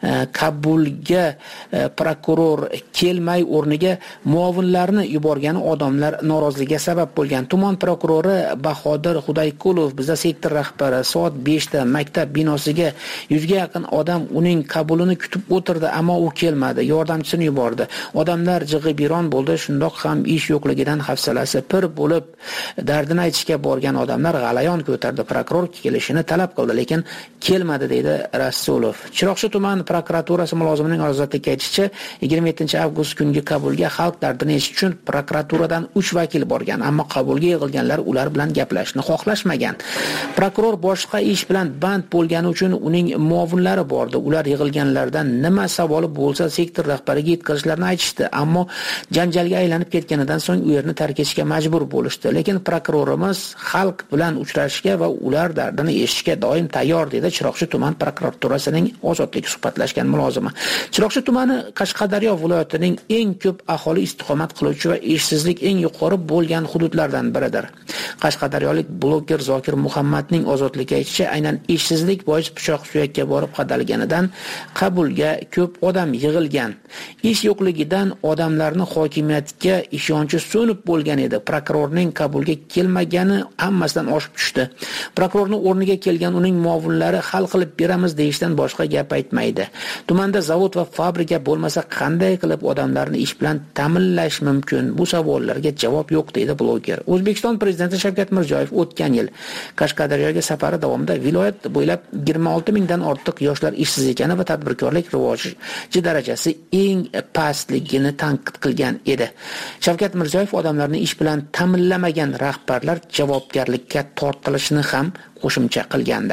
qabulga prokuror kelmay o'rniga muovinlarni yuborgani odamlar noroziligiga sabab bo'lgan. Tuman prokurori Bahodir Xudaykulov bizda sektor rahbari soat beshda maktab binosiga yuzga yaqin odam uning qabulini kutib o'tirdi, ammo u kelmadi. Yordamchisini yubordi. Odamlar jig'ibiron bo'ldi. Shundoq ham ish yo'qligidan hafsalasi pir bo'lib dardini aytishga borgan odamlar g'alayon ko'tardi. Prokuror kelishini talab qildi, lekin kelmadi deydi Rasulov. Chiroqchi tuman prokuraturasi mulozimining Ozodlikka aytishicha, yigirma yettinchi avgust kungi qabulga xalq dardini eshitish uchun prokuraturadan uch vakil borgan, ammo qabulga yig'ilganlar ular bilan gaplashishni xohlashmagan. Prokuror boshqa ish bilan band bo'lgani uchun uning muovinlari bordi. Ular yig'ilganlardan nima savoli bo'lsa sektor rahbariga yetkazishlarini aytishdi, ammo janjalga aylanib ketganidan so'ng u yerni tark etishga majbur bo'lishdi. Lekin prokurorimiz xalq bilan uchrashishga va ular dardini eshitishga doim tayyor dedi Chiroqchi tuman prokuraturasining Ozodlik suhbatlashgan mulozimi. Chiroqchi tumani Qashqadaryo viloyatining eng ko'p aholi istiqomat qiluvchi va ishsizlik eng yuqori bo'lgan hududlardan biridir. Qashqadaryolik bloger Zokir Muhammadning Ozodlikka aytishicha, aynan ishsizlik bois pichoq suyakka borib qadalganidan qabulga ko'p odam yig'ilgan. Ish yo'qligidan odamlarning hokimiyatga ishonchi so'nib bo'lgan edi. Prokurorning qabulga kelmagani hammasidan oshib tushdi. Prokurorning o'rniga kelgan uning muovinlari hal qilib beramiz deyishdan boshqa gap aytmaydi. Tumanda zavod va fabrika bo'lmasa qanday qilib odamlarni ish bilan ta'minlash mumkin? Bu savollarga javob yo'q deydi bloger. O'zbekiston prezidenti Shavkat Mirziyoyev o'tgan yil Qashqadaryoga safari davomida viloyat bo'ylab yigirma olti mingdan ortiq yoshlar ishsiz ekani va tadbirkorlik rivoji darajasi eng pastligini tanqid qilgan edi. Shavkat Mirziyoyev odamlarni ish bilan ta'minlamagan rahbarlar javobgarlikka tortilishini ham qo'shimcha qilganda.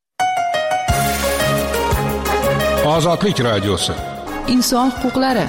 Ozodlik radiosi. Inson huquqlari.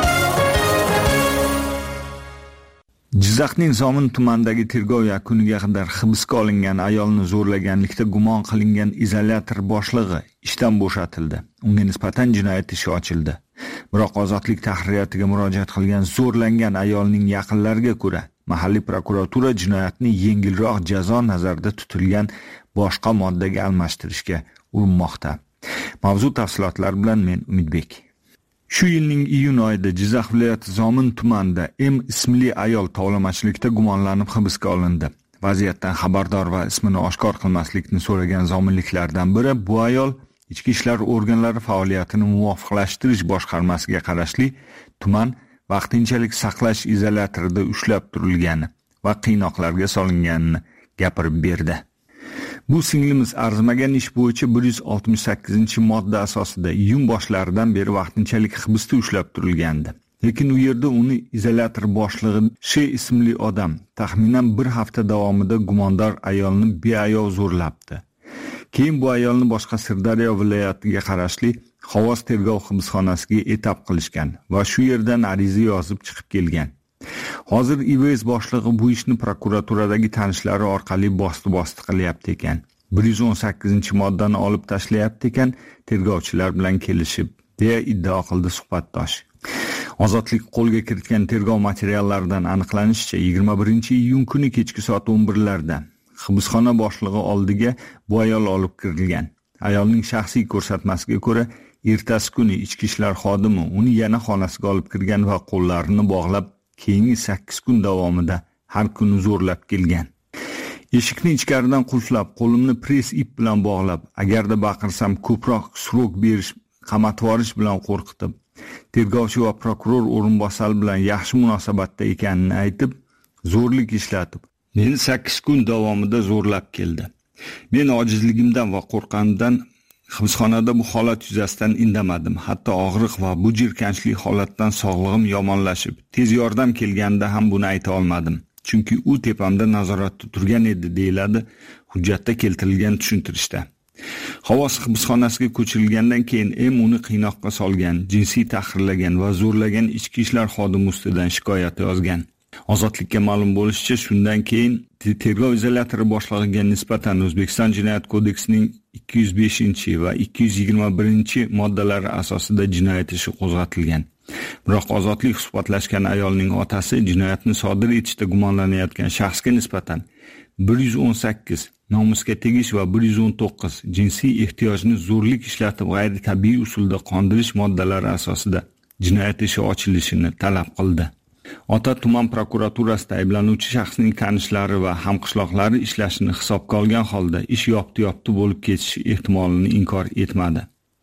Jizzaxning Zomin tumanidagi tergov yakuniga qadar hibsga olingan ayolni zo'rlaganlikda gumon qilingan izolyator boshlig'i ishdan bo'shatildi. Unga nisbatan jinoyat ishi ochildi. Biroq Ozodlik tahririyatiga murojaat qilgan zo'rlangan ayolning yaqinlariga ko'ra, mahalliy prokuratura jinoyatni yengilroq jazo nazarda tutilgan boshqa moddaga almashtirishga urinmoqda. Mavzu tafsilotlari bilan men Umidbek. Shu yilning iyun oyida Jizzax viloyati Zomin tumanida M ismli ayol tovlamachilikda gumonlanib hibsga olindi. Vaziyatdan xabardor va ismini oshkor qilmaslikni so'ragan zominliklardan biri bu ayol Ichki ishlar organlari faoliyatini muvofiqlashtirish boshqarmasiga qarashli tuman vaqtinchalik saqlash izolyatorida ushlab turilgani va qiynoqlarga solinganini gapirib berdi. Bu singlimiz arzimagan ish bo'yicha bir yuz oltmish sakkizinchi modda asosida iyun boshlaridan beri vaqtinchalik hibsda ushlab turilgandi. Lekin u yerda uni izolyator boshlig'i She ismli odam taxminan bir hafta davomida gumondor ayolni beayov zo'rlabdi. Keyin bu ayolni boshqa Sirdaryo viloyatiga qarashli Xovos tergov hibsxonasiga etap qilishgan va shu yerdan ariza yozib chiqib kelgan. Hozir I V S boshlig'i bu ishni prokuraturadagi tanishlari orqali bosti-bosti qilyapti ekan. bir yuz o'n sakkizinchi moddani olib tashlayapti ekan, tergovchilar bilan kelishib, deya iddao qildi suhbatdosh. Ozodlik qo'lga kiritgan tergov materiallaridan aniqlanishicha, yigirma birinchi iyun kuni kechki soat o'n birlarda hibsxona boshlig'i oldiga bu ayol olib kirilgan. Ayolning shaxsiy ko'rsatmasiga ko'ra, ertasi kuni ichki ishlar xodimi uni yana xonasiga olib kirgan va qo'llarini bog'lab, keyingi sakkiz kun davomida har kuni zo'rlab kelgan. Eshikni ichkaridan qulflab, qo'limni press ip bilan bog'lab, agarda baqirsam ko'proq srok berish, qamatvorish bilan qo'rqitib, tergovchi va prokuror o'rinbosari bilan yaxshi munosabatda ekanini aytib, zo'rlik ishlatib, meni sakkiz kun davomida zo'rlab keldi. Men ojizligimdan va qo'rqqanimdan hibsxonada bu holat yuzasidan indamadim. Hatto og'riq va bu jirkanchli holatdan sog'lig'im yomonlashib, tez yordam kelganda ham buni ayta olmadim. Chunki u tepamda nazoratda turgan edi, deyiladi hujjatda keltirilgan tushuntirishda. Xovos hibsxonasiga ko'chirilgandan keyin M uni qiynoqqa solgan, jinsiy tahqirlagan va zo'rlagan ichki ishlar xodimi ustidan shikoyat yozgan. Ozodlikka ma'lum bo'lishicha, shundan keyin tergov izolyatori boshlig'iga nisbatan O'zbekiston Jinoyat kodeksining ikki yuz beshinchi va ikki yuz yigirma birinchi moddalari asosida jinoyat ishi qo'zg'atilgan. Biroq ozodlik suhbatlashgan ayolning otasi jinoyatni sodir etishda gumonlanayotgan shaxsga nisbatan bir yuz o'n sakkiz nomusga tegish va bir yuz o'n to'qqiz jinsiy ehtiyojni zo'rlik ishlatib g'ayritabiiy usulda qondirish moddalari asosida jinoyat ishi ochilishini talab qildi. Ota tuman prokuraturasida ayblanuvchi shaxsning tanishlari va hamqishloqlari ishlashini hisobga olgan holda ish yopti-yopti bo'lib ketish ehtimolini inkor etmadi.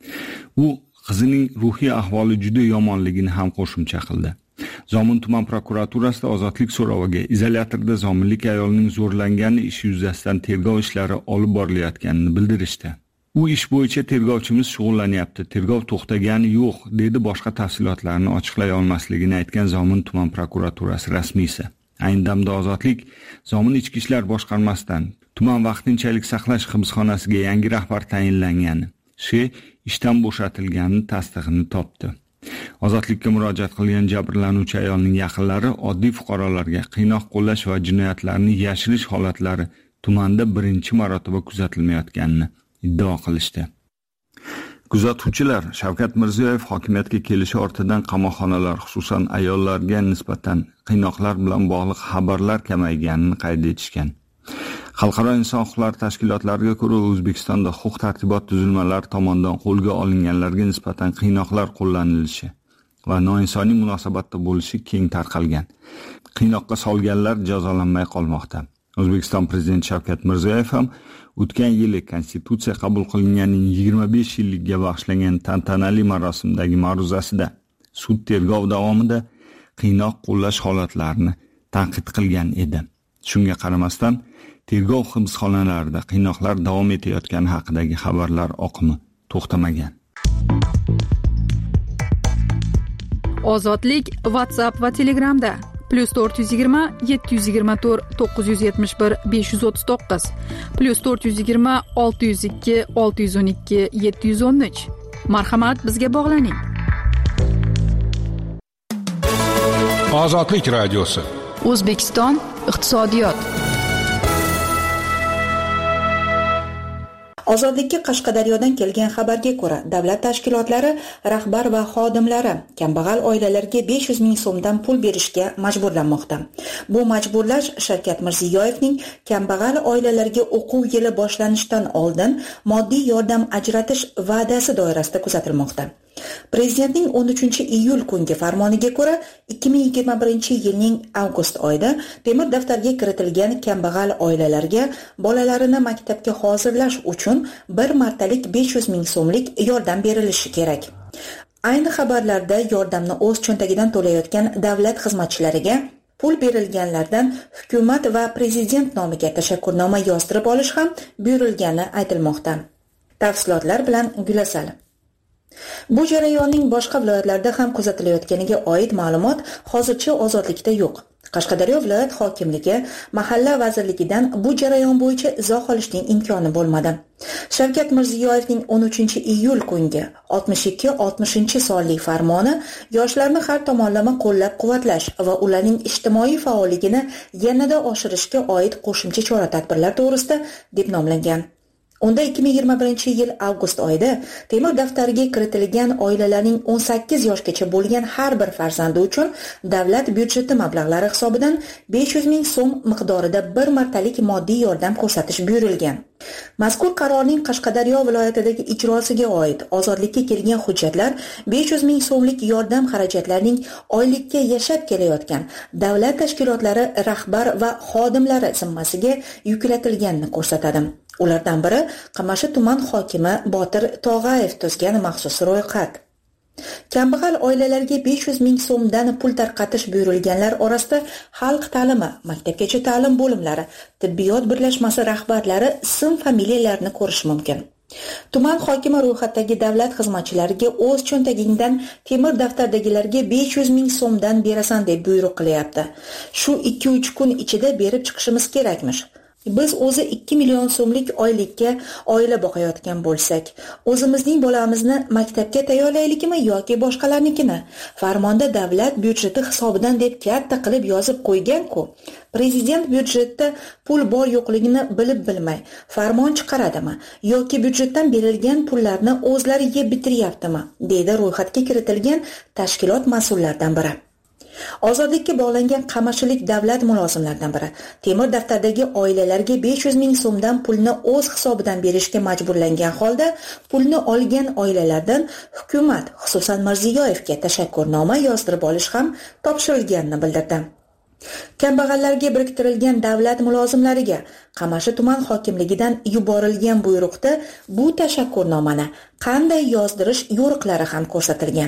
U qizining ruhiy ahvoli juda yomonligini ham qo'shimcha qildi. Zomin tuman prokuraturasida ozodlik so'roviga izolyatorda zominlik ayolning zo'rlangani ishi yuzasidan tergov ishlari olib borilayotganini bildirishdi. U ish bo'yicha tergovchimiz shug'ullanyapti, tergov to'xtagani yo'q, dedi boshqa tafsilotlarni ochiqlay olmasligini aytgan Zomin tuman prokuraturasi rasmiysi. Ayni damda ozodlik Zomin ichki ishlar boshqarmasidan tuman vaqtinchalik saqlash hibsxonasiga yangi rahbar tayinlangani, She ishdan bo'shatilganini tasdig'ini topdi. Ozodlikka murojaat qilgan jabrlanuvchi ayolning yaqinlari oddiy fuqarolarga qiynoq qo'llash va jinoyatlarni yashirish holatlari tumanda birinchi marotaba kuzatilmayotganini iddao qilishdi. Kuzatuvchilar Shavkat Mirziyoyev hokimiyatga kelishi ortidan qamoqxonalar, xususan ayollarga nisbatan qiynoqlar bilan bog'liq xabarlar kamayganini qayd etishgan. Xalqaro inson huquqlari tashkilotlariga ko'ra, O'zbekistonda huquq-tartibot tuzilmalari tomonidan qo'lga olinganlarga nisbatan qiynoqlar qo'llanilishi va noinsoniy munosabatda bo'lishi keng tarqalgan. Qiynoqqa solganlar jazolanmay qolmoqda. O'zbekiston prezidenti Shavkat Mirziyoyev ham o'tgan yili konstitutsiya qabul qilinganining yigirma besh yilligiga bag'ishlangan tantanali marosimdagi ma'ruzasida sud tergov davomida qiynoq qo'llash holatlarini tanqid qilgan edi. Shunga qaramasdan, tergov hibsxonalarida qiynoqlar davom etayotgani haqidagi xabarlar oqimi to'xtamagan. Ozodlik WhatsApp va Telegramda plus to'rt yuz yigirma yetti yuz yigirma to'rt to'qqiz yuz yetmish bir besh yuz o'ttiz to'qqiz plus to'rt yuz yigirma olti yuz ikki olti yuz o'n ikki yetti yuz o'n uch. Marhamat, bizga bog'laning. Ozodlik radiosi. O'zbekiston iqtisodiyot. Ozodlikka Qashqadaryodan kelgan xabarga ko'ra, davlat tashkilotlari rahbar va xodimlari kambag'al oilalarga besh yuz ming so'mdan pul berishga majburlanmoqda. Bu majburlash Shavkat Mirziyoyevning kambag'al oilalarga o'quv yili boshlanishidan oldin moddiy yordam ajratish va'dasi doirasida kuzatilmoqda. Prezidentning o'n uchinchi iyul kungi farmoniga ko'ra, ikki ming yigirma birinchi yilning avgust oyida temir daftarga kiritilgan kambag'al oilalarga bolalarini maktabga hozirlash uchun bir martalik besh yuz ming so'mlik yordam berilishi kerak. Ayni xabarlarda yordamni o'z cho'ntagidan to'layotgan davlat xizmatchilariga pul berilganlardan hukumat va prezident nomiga tashakkurnoma yozdirib olish ham buyurilgani aytilmoqda. Tafsilotlar bilan Gulasal. Bu jarayonning boshqa viloyatlarda ham kuzatilayotganiga oid ma'lumot hozircha ozodlikda yo'q. Qashqadaryo viloyat hokimligi mahalla vazirligidan bu jarayon bo'yicha izoh olishning imkoni bo'lmadi. Shavkat Mirziyoyevning o'n uchinchi iyul kungi oltmish ikki oltmishinchi sonli farmoni yoshlarni har tomonlama qo'llab-quvvatlash va ularning ijtimoiy faolligini yanada oshirishga oid qo'shimcha chora-tadbirlar to'g'risida deb nomlangan. Unda ikki ming yigirma birinchi yil avgust oyida temir daftariga kiritilgan oilalarning o'n sakkiz yoshgacha bo'lgan har bir farzandi uchun davlat byudjeti mablag'lari hisobidan besh yuz ming so'm miqdorida bir martalik moddiy yordam ko'rsatish buyurilgan. Mazkur qarorning Qashqadaryo viloyatidagi ijrosiga oid ozodlikka kelgan hujjatlar besh yuz ming so'mlik yordam xarajatlarining oylikka yashab kelayotgan davlat tashkilotlari rahbar va xodimlari zimmasiga yuklatilganini ko'rsatadi. Ulardan biri Qamashi tuman hokimi Botir Tog'ayev tuzgan maxsus ro'yxat. Kambag'al oilalarga besh yuz ming so'mdan pul tarqatish buyurilganlar orasida xalq ta'limi, maktabgacha ta'lim bo'limlari, tibbiyot birlashmasi rahbarlari ism familiyalarini ko'rish mumkin. Tuman hokimi ro'yxatdagi davlat xizmatchilariga o'z cho'ntagingdan temir daftardagilarga besh yuz ming so'mdan berasan deb buyruq qilyapti. Shu ikki uch kun ichida berib chiqishimiz kerakmish. Biz o'zi ikki million so'mlik oylikka oila boqayotgan bo'lsak, o'zimizning bolamizni maktabga tayyorlaylikmi yoki boshqalarnikini? Farmonda davlat byudjeti hisobidan deb katta qilib yozib qo'ygan-ku. Prezident byudjetda pul bor yo'qligini bilib bilmay farmon chiqaradimi yoki byudjetdan berilgan pullarni o'zlari yeb bitiryaptimi? deydi ro'yxatga kiritilgan tashkilot mas'ullaridan biri. Ozodlikka bog'langan qamashilik davlat mulozimlaridan biri temir daftardagi oilalarga besh yuz ming so'mdan pulni o'z hisobidan berishga majburlangan holda pulni olgan oilalardan hukumat, xususan Mirziyoyevga tashakkurnoma yozdirib olish ham topshirilganini bildirdi. Kambag'allarga biriktirilgan davlat mulozimlariga Qamashi tuman hokimligidan yuborilgan buyruqda bu tashakkurnomani qanday yozdirish yo'riqlari ham ko'rsatilgan.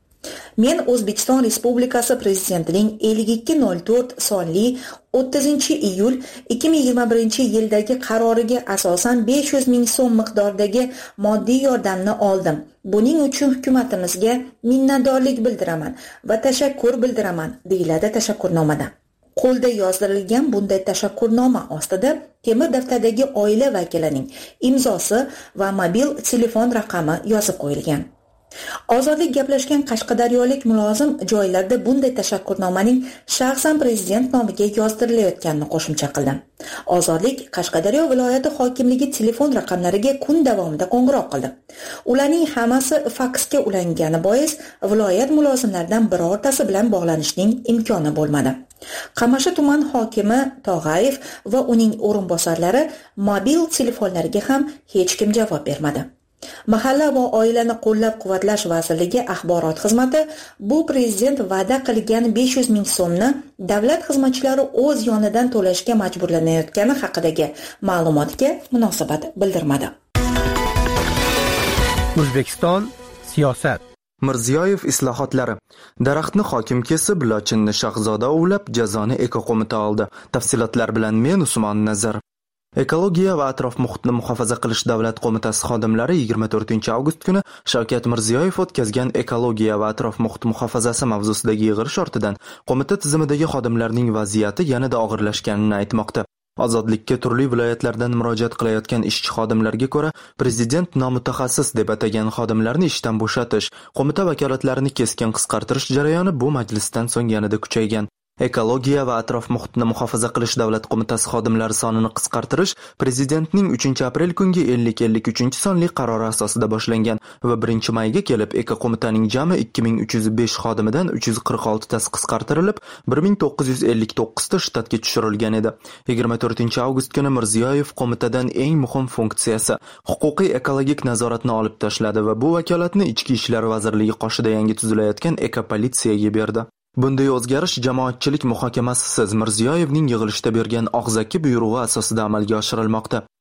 Men O'zbekiston Respublikasi Prezidentining ellik ikki nol to'rt sonli o'ttizinchi iyul ikki ming yigirma birinchi yildagi qaroriga asosan besh yuz ming so'm miqdoridagi moddiy yordamni oldim. Buning uchun hukumatimizga minnatdorlik bildiraman va tashakkur bildiraman, deyiladi tashakkurnomada. Qo'lda yozdirilgan bunday tashakkurnoma ostida temir daftardagi oila vakilining imzosi va mobil telefon raqami yozib qo'yilgan. Ozodlik gaplashgan qashqadaryolik mulozim joylarda bunday tashakkurnomaning shaxsan prezident nomiga yozdirilayotganini qo'shimcha qildi. Ozodlik Qashqadaryo viloyati hokimligi telefon raqamlariga kun davomida qo'ng'iroq qildi. Ularning hammasi faksga ulangani bois viloyat mulozimlaridan birortasi bilan bog'lanishning imkoni bo'lmadi. Qamashi tuman hokimi Tog'ayev va uning o'rinbosarlari mobil telefonlariga ham hech kim javob bermadi. Mahalla va oilani qo'llab-quvvatlash vazirligi axborot xizmati bu prezident va'da qilgan besh yuz ming so'mni davlat xizmatchilari o'z yonidan to'lashga majburlanayotgani haqidagi ma'lumotga munosabat bildirmadi. O'zbekiston siyosat. Mirziyoyev islohotlari. Daraxtni hokim kesib, lochinni Shahzoda ovlab, jazoni ekoqo'mita oldi. Tafsilotlar bilan men Usmon Nazar. Ekologiya va atrof muhitni muhofaza qilish davlat qo'mitasi xodimlari yigirma to'rtinchi avgust kuni Shavkat Mirziyoyev o'tkazgan ekologiya va atrof muhit muhofazasi mavzusidagi yig'ilish ortidan qo'mita tizimidagi xodimlarning vaziyati yanada og'irlashganini aytmoqda. Ozodlikka turli viloyatlardan murojaat qilayotgan ishchi xodimlarga ko'ra, prezident nomutaxassis deb atagan xodimlarni ishdan bo'shatish, qo'mita vakolatlarini keskin qisqartirish jarayoni bu majlisdan so'ng yanada kuchaygan. Ekologiya va atrof muhitni muhofaza qilish davlat qo'mitasi xodimlari sonini qisqartirish prezidentning uchinchi aprel kungi ellik ellik uchinchi sonli qarori asosida boshlangan va birinchi mayga kelib ekoqo'mitaning jami ikki ming uch yuz besh xodimidan uch yuz qirq olti tasi qisqartirilib bir ming to'qqiz yuz ellik to'qqiz ta shtatga tushirilgan edi. yigirma to'rtinchi avgust kuni Mirziyoyev qo'mitadan eng muhim funksiyasi huquqiy ekologik nazoratni olib tashladi va bu vakolatni Ichki ishlar vazirligi qoshida yangi tuzilayotgan ekopolitsiyaga berdi. Bunday o'zgarish jamoatchilik muhokamasisiz Mirziyoyevning yig'ilishda bergan og'zaki buyrug'i asosida amalga oshirilmoqda.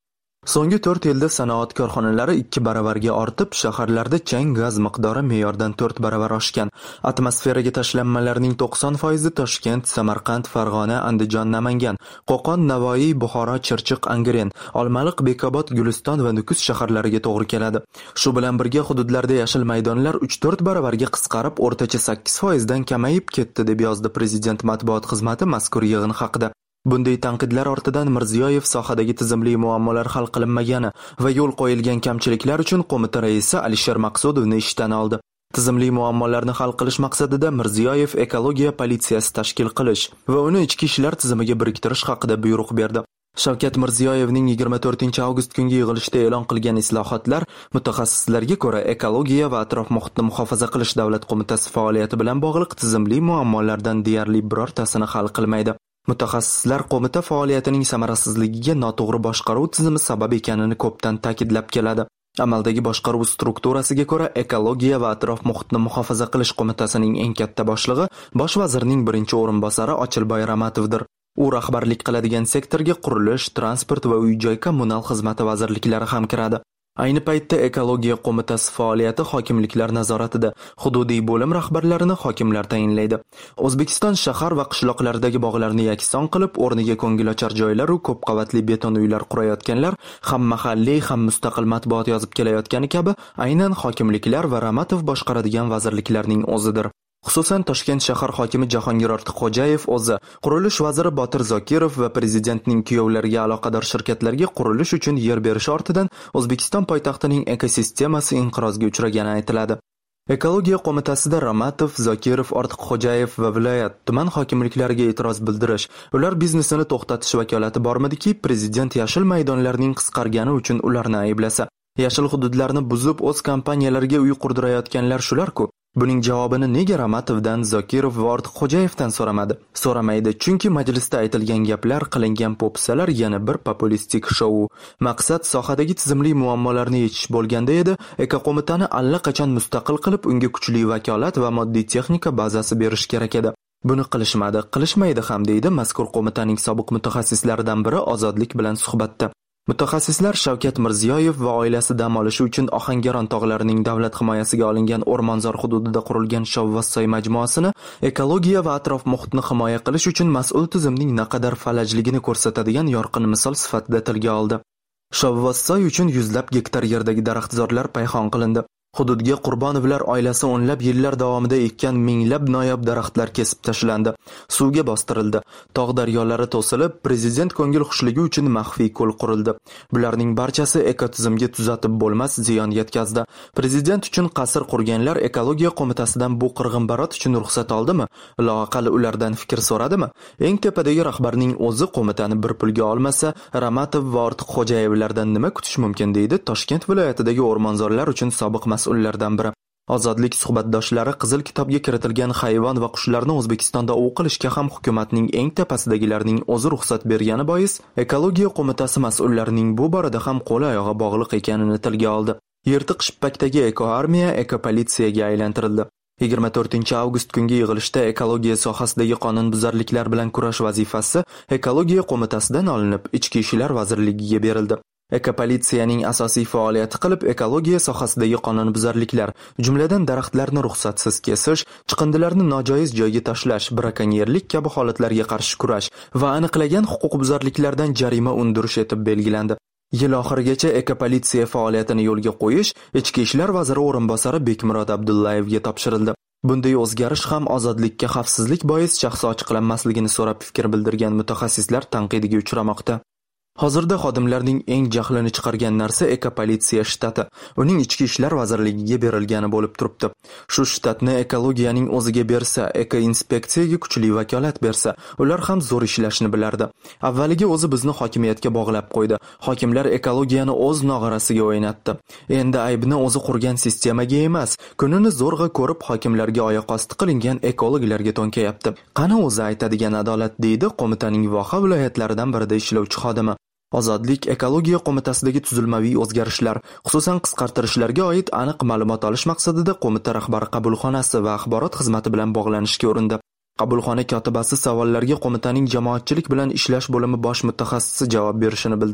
So'nggi to'rt yilda sanoat korxonalari ikki baravarga ortib, shaharlarda chang gaz miqdori me'yordan to'rt baravar oshgan. Atmosferaga tashlanmalarning to'qson foizi Toshkent, Samarqand, Farg'ona, Andijon, Namangan, Qo'qon, Navoiy, Buxoro, Chirchiq, Angren, Olmaliq, Bekobod, Guliston va Nukus shaharlariga to'g'ri keladi. Shu bilan birga hududlarda yashil maydonlar uch to'rt baravarga qisqarib, o'rtacha sakkiz foizdan kamayib ketdi, deb yozdi Prezident matbuot xizmati mazkur yig'in haqida. Bunday tanqidlar ortidan Mirziyoyev sohadagi tizimli muammolar hal qilinmagani va yo'l qo'yilgan kamchiliklar uchun qo'mita raisi Alisher Maqsudovni ishdan oldi. Tizimli muammolarni hal qilish maqsadida Mirziyoyev ekologiya politsiyasi tashkil qilish va uni ichki ishlar tizimiga biriktirish haqida buyruq berdi. Shavkat Mirziyoyevning yigirma to'rtinchi avgust kungi yig'ilishda e'lon qilgan islohotlar mutaxassislarga ko'ra ekologiya va atrof muhitni muhofaza qilish davlat qo'mitasi faoliyati bilan bog'liq tizimli muammolardan deyarli birortasini hal qilmaydi. Mutaxassislar qo'mita faoliyatining samarasizligiga noto'g'ri boshqaruv tizimi sabab ekanini ko'pdan ta'kidlab keladi. Amaldagi boshqaruv strukturasiga ko'ra ekologiya va atrof muhitni muhofaza qilish qo'mitasining eng katta boshlig'i bosh vazirning birinchi o'rinbosari Ochilboy Ramatovdir. U rahbarlik qiladigan sektorga qurilish, transport va uy-joy kommunal xizmati vazirliklari ham kiradi. Ayni paytda ekologiya qo'mitasi faoliyati hokimliklar nazoratida, hududiy bo'lim rahbarlarini hokimlar tayinlaydi. O'zbekiston shahar va qishloqlardagi bog'larni yakson qilib, o'rniga ko'ngilochar joylar va ko'p qavatli beton uylar qurayotganlar ham mahalliy, ham mustaqil matbuot yozib kelayotgani kabi, aynan hokimliklar va Ramatov boshqaradigan vazirliklarning o'zidir. Xususan Toshkent shahar hokimi Jahongir Ortiqxo'jayev o'zi, qurilish vaziri Botir Zokirov va prezidentning kuyovlariga aloqador shirkatlarga qurilish uchun yer berish ortidan O'zbekiston poytaxtining ekosistemasi inqirozga uchragani aytiladi. Ekologiya qo'mitasida Ramatov, Zokirov, Ortiqxo'jayev va viloyat, tuman hokimliklariga e'tiroz bildirish, ular biznesini to'xtatish vakolati bormidiki, prezident yashil maydonlarning qisqargani uchun ularni ayblasa. Yashil hududlarni buzib o'z kompaniyalariga uy qurdirayotganlar shular-ku. Buning javobini nega Ramatovdan, Zokirov va Ortiqxo'jayevdan so'ramadi? So'ramaydi, chunki majlisda aytilgan gaplar, qilingan po'pisalar yana bir populistik shou. Maqsad sohadagi tizimli muammolarni yechish bo'lganda edi, ekoqo'mitani allaqachon mustaqil qilib, unga kuchli vakolat va moddiy texnika bazasi berish kerak edi. Buni qilishmadi, qilishmaydi ham deydi mazkur qo'mitaning sobiq mutaxassislaridan biri Ozodlik bilan suhbatda. Mutaxassislar Shavkat Mirziyoyev va oilasi dam olishi uchun Ohangaron tog'larining davlat himoyasiga olingan O'rmonzor hududida qurilgan Shovvossoy majmuasini ekologiya va atrof muhitni himoya qilish uchun mas'ul tizimning naqadar falajligini ko'rsatadigan yorqin misol sifatida tilga oldi. Shovvossoy uchun yuzlab gektar yerdagi daraxtzorlar payhon qilindi. Hududga Qurbonovlar oilasi o'nlab yillar davomida ekkan minglab noyob daraxtlar kesib tashlandi, suvga bostirildi, tog' daryolari to'silib, prezident ko'ngil xushligi uchun maxfiy ko'l qurildi. Bularning barchasi ekotizimga tuzatib bo'lmas ziyon yetkazdi. Prezident uchun qasr qurganlar ekologiya qo'mitasidan bu qirg'inbarot uchun ruxsat oldimi? Loaqal ulardan fikr so'radimi? Eng tepadagi rahbarning o'zi qo'mitani bir pulga olmasa, Ramatov va Ortiqxo'jayevlardan nima kutish mumkin, deydi Toshkent viloyatidagi o'rmonzorlar uchun sobiq mas'ullardan biri. Ozodlik suhbatdoshlari Qizil kitobga kiritilgan hayvon va qushlarni O'zbekistonda ov qilishga ham hukumatning eng tepasidagilarning o'zi ruxsat bergani bois, ekologiya qo'mitasi mas'ullarining bu borada ham qo'l oyog'i bog'liq ekanini tilga oldi. Yirtiq shippakdagi ekoarmiya ekopolitsiyaga aylantirildi. yigirma to'rtinchi avgust kungi yig'ilishda ekologiya sohasidagi qonunbuzarliklar bilan kurash vazifasi ekologiya qo'mitasidan olinib, Ichki ishlar vazirligiga berildi. Ekopolitsiyaning asosiy faoliyati qilib ekologiya sohasidagi qonunbuzarliklar, jumladan daraxtlarni ruxsatsiz kesish, chiqindilarni nojoiz joyga tashlash, brakonyerlik kabi holatlarga qarshi kurash va aniqlagan huquqbuzarliklardan jarima undirish etib belgilandi. Yil oxirigacha ekopolitsiya faoliyatini yo'lga qo'yish Ichki ishlar vaziri o'rinbosari Bekmurod Abdullayevga topshirildi. Bunday o'zgarish ham ozodlikka xavfsizlik bois shaxsi ochiqlanmasligini so'rab fikr bildirgan mutaxassislar tanqidiga uchramoqda. Hozirda xodimlarning eng jahlini chiqargan narsa ekopolitsiya shtati, uning Ichki ishlar vazirligiga berilgani bo'lib turibdi. Shu shtatni ekologiyaning o'ziga bersa, ekoinspeksiyaga kuchli vakolat bersa, ular ham zo'r ishlashni bilardi. Avvaliga o'zi bizni hokimiyatga bog'lab qo'ydi. Hokimlar ekologiyani o'z nog'orasiga o'ynatdi. Endi aybni o'zi qurgan sistemaga emas, kunini zo'rg'a ko'rib hokimlarga oyoq osti qilingan ekologlarga to'nkayapti. Qani o'zi aytadigan adolat, deydi qo'mitaning voha viloyatlaridan birida ishlovchi xodimi. Ozodlik ekologiya qo'mitasidagi tuzilmaviy o'zgarishlar, xususan qisqartirishlarga oid aniq ma'lumot olish maqsadida qo'mita rahbari qabulxonasi va axborot xizmati bilan bog'lanishga urindi. Qabulxona kotibasi savollarga qo'mitaning jamoatchilik bilan ishlash bo'limi bosh mutaxassisi javob berishini bildirdi.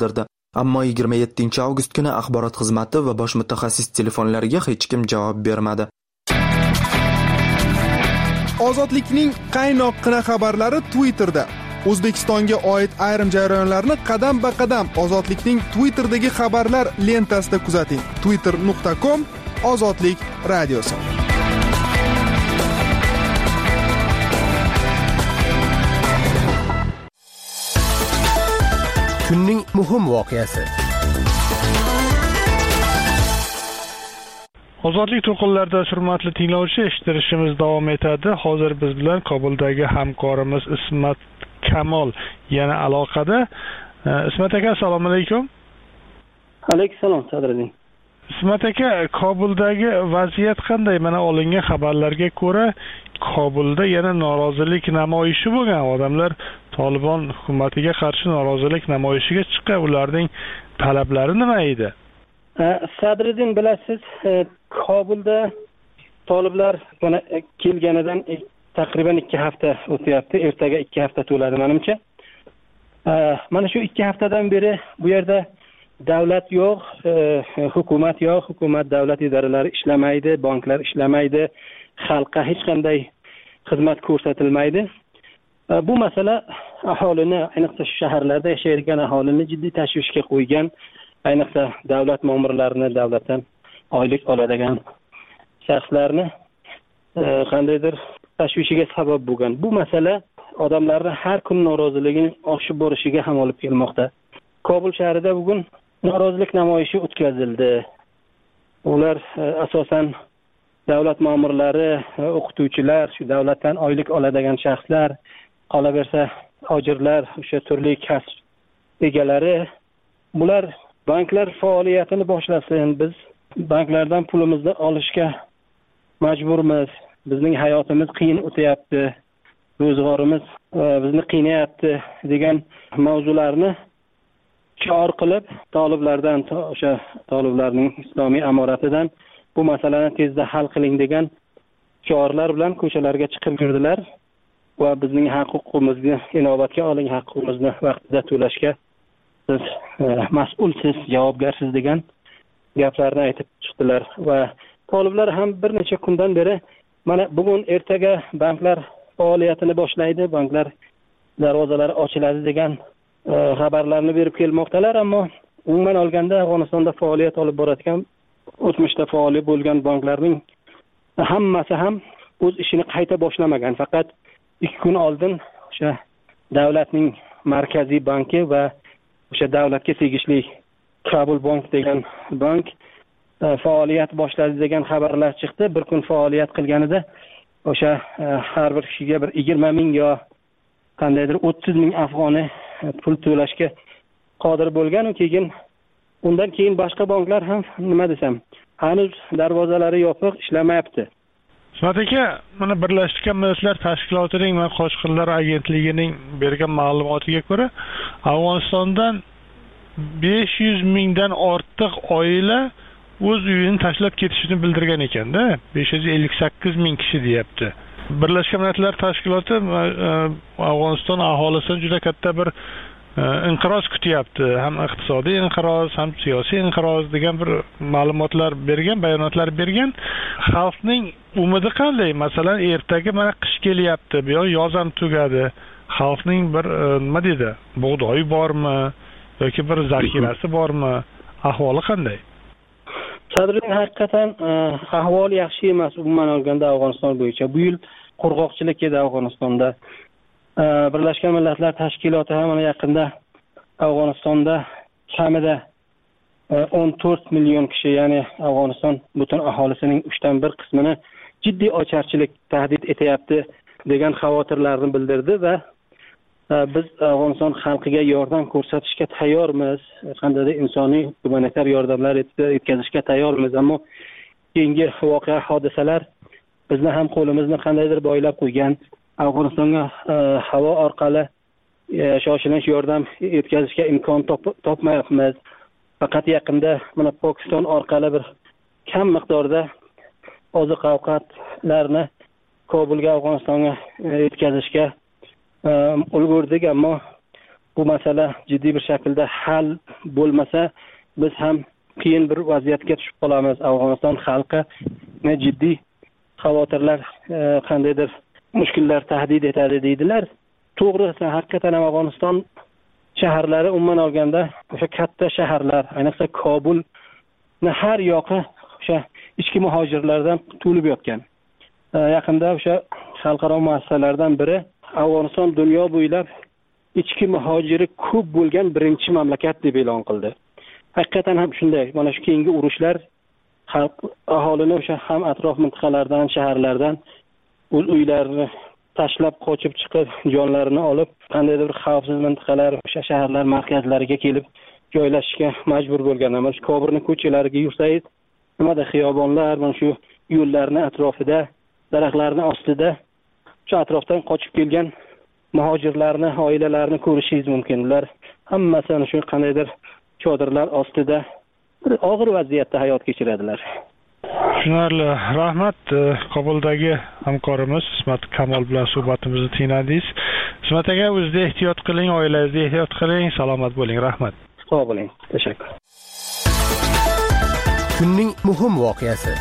Ammo yigirma yettinchi avgust kuni axborot xizmati va bosh mutaxassis telefonlariga hech kim javob bermadi. Ozodlikning qaynoqqina xabarlari Twitterda. O'zbekistonga oid ayrim jarayonlarni qadam-ba-qadam Ozodlikning Twitterdagi xabarlar lentasida kuzating. twitter nuqta com Ozodlik radiosi. Kunning muhim voqeasi. Ozodlik to'lqinlarida hurmatli tinglovchi, eshittirishimiz davom etadi. Hozir biz bilan Kobuldagi hamkorimiz Ismat Kamol yana aloqada. Ismat aka, assalomu alaykum. Alaykum Sadriddin. Ismat aka, Kobuldagi vaziyat qanday? Mana olingan xabarlarga ko'ra, Kobulda yana norozilik namoyishi bo'lgan. Odamlar Tolibon hukumatiga qarshi norozilik namoyishiga chiqqan. Ularning talablari nima edi? Sadriddin, bilasiz, Kobulda Toliblar mana kelganidan taqriban ikki hafta o'tyapti. Ertaga ikki hafta to'ladi menimcha. Mana shu ikki haftadan beri bu yerda davlat yo'q, hukumat yo'q, hukumat davlat idoralari ishlamaydi, banklar ishlamaydi, xalqqa hech qanday xizmat ko'rsatilmaydi. Bu masala aholini, ayniqsa shaharlarda yashaydigan aholini jiddiy tashvishga qo'ygan. Ayniqsa davlat ma'murlarini, davlatdan oylik oladigan shaxslarni qandaydir tashvishiga sabab bo'lgan. Bu masala odamlarning har kun noroziligining oshib borishiga ham olib kelmoqda. Kobul shahrida bugun norozilik namoyishi o'tkazildi. Ular asosan davlat ma'murlari, o'qituvchilar, shu davlatdan oylik oladigan shaxslar, qolaversa hojirlar, o'sha turli kasb egalari, bular banklar faoliyatini boshlasin, biz banklardan pulimizni olishga majburmiz, bizning hayotimiz qiyin o'tyapti, ro'zg'orimiz bizni qiynayapti degan mavzularni chior qilib, toliblardan, o'sha toliblarning islomiy amoratidan bu masalani tezda hal qiling degan chiorlar bilan ko'chalarga chiqib yurdilar va bizning haq-huquqimizni inobatga oling, haq-huquqimizni vaqtida to'lashga siz mas'ulsiz, javobgarsiz degan gaplarni aytib chiqdilar va toliblar ham bir necha kundan beri mana bugun ertaga banklar faoliyatini boshlaydi, banklar darvozalari ochiladi degan xabarlarni berib kelmoqdalar, ammo umuman olganda Afg'onistonda faoliyat olib borayotgan, o'tmishda faol bo'lgan banklarning hammasi ham o'z ishini qayta boshlamagan. Faqat ikki kun oldin o'sha davlatning markaziy banki va o'sha davlatga tegishli Kabul bank degan bank faoliyat boshladi degan xabarlar chiqdi. Bir kun faoliyat qilganida o'sha har bir kishiga bir yigirma ming yo qandaydir o'ttiz ming afg'oni pul to'lashga qodir bo'lgan. Keyin undan keyin boshqa banklar ham nima desam, hanuz darvozalari yopiq, ishlamayapti. Ismat aka, mana Birlashgan Millatlar Tashkilotining va Qo'shqinlar agentligining bergan ma'lumotiga ko'ra, Afg'onistondan besh yuz mingdan ortiq oila o'z uyini tashlab ketishini bildirgan ekanda, besh yuz ellik sakkiz ming kishi deyapti. Birlashgan Millatlar Tashkiloti Afg'oniston aholisini juda katta bir inqiroz kutyapti. Ham iqtisodiy inqiroz, ham siyosiy inqiroz degan bir ma'lumotlar bergan, bayonotlar bergan. Xalqning umidi qanday? Masalan, ertaga mana qish kelyapti, bu yoz ham tugadi. Xalqning bir nima deydi? Bug'doyi bormi yoki bir zaxirasi bormi? Ahvoli qanday? Sadriddin, haqiqatan ahvol yaxshi emas umuman olganda Afg'oniston bo'yicha. Bu yil qurg'oqchilik edi Afg'onistonda. Birlashgan Millatlar Tashkiloti ham mana yaqinda Afg'onistonda kamida o'n to'rt million kishi, ya'ni Afg'oniston butun aholisining uchdan bir qismini jiddiy ocharchilik tahdid etyapti degan xavotirlarni bildirdi va biz Afg'oniston xalqiga yordam ko'rsatishga tayyormiz, qandaydir insoniy humanitar yordamlar yetkazishga tayyormiz, ammo keyingi voqea hodisalar bizni ham qo'limizni qandaydir boylab qo'ygan. Afg'onistonga havo orqali shoshilinch yordam yetkazishga imkon topmayapmiz. Faqat yaqinda mana Pokiston orqali bir kam miqdorda oziq-ovqatlarni Kobulga, Afg'onistonga yetkazishga ulgurdik, ammo bu masala jiddiy bir shaklda hal bo'lmasa, biz ham qiyin bir vaziyatga tushib qolamiz. Afg'oniston xalqini jiddiy xavotirlar, qandaydir mushkullar tahdid etadi deydilar. To'g'ri, haqiqatan ham Afg'oniston shaharlari umuman olganda o'sha katta shaharlar, ayniqsa Kobulni har yoqi o'sha ichki muhojirlardan to'lib yotgan. Yaqinda o'sha xalqaro muassasalardan biri Afg'oniston dunyo bo'ylab ichki muhojiri ko'p bo'lgan birinchi mamlakat deb e'lon qildi. Haqiqatan ham shunday. Mana shu keyingi urushlar xalq aholini o'sha ham atrof mintaqalardan, shaharlardan o'z uylarini tashlab qochib chiqib, jonlarini olib, qandaydir bir xavfsiz mintaqalar, o'sha shaharlar markazlariga kelib joylashishga majbur bo'lgan. Mana shu Kobulning ko'chalariga yursangiz, nimada xiyobonlar, mana shu yo'llarning atrofida, daraxtlarning ostida shu atrofdan qochib kelgan muhojirlarni, oilalarni ko'rishingiz mumkin. Ular hammasi ana shu qandaydir chodirlar ostida bir og'ir vaziyatda hayot kechiradilar. Tushunarli. Rahmat. Kobuldagi hamkorimiz Ismat Kamol bilan suhbatimizni tingladingiz. Ismat aka, o'zingizga ehtiyot qiling, oilangizga ehtiyot qiling, salomat bo'ling. Rahmat. Sog' bo'ling. Tashakkur. Kunning muhim voqeasi.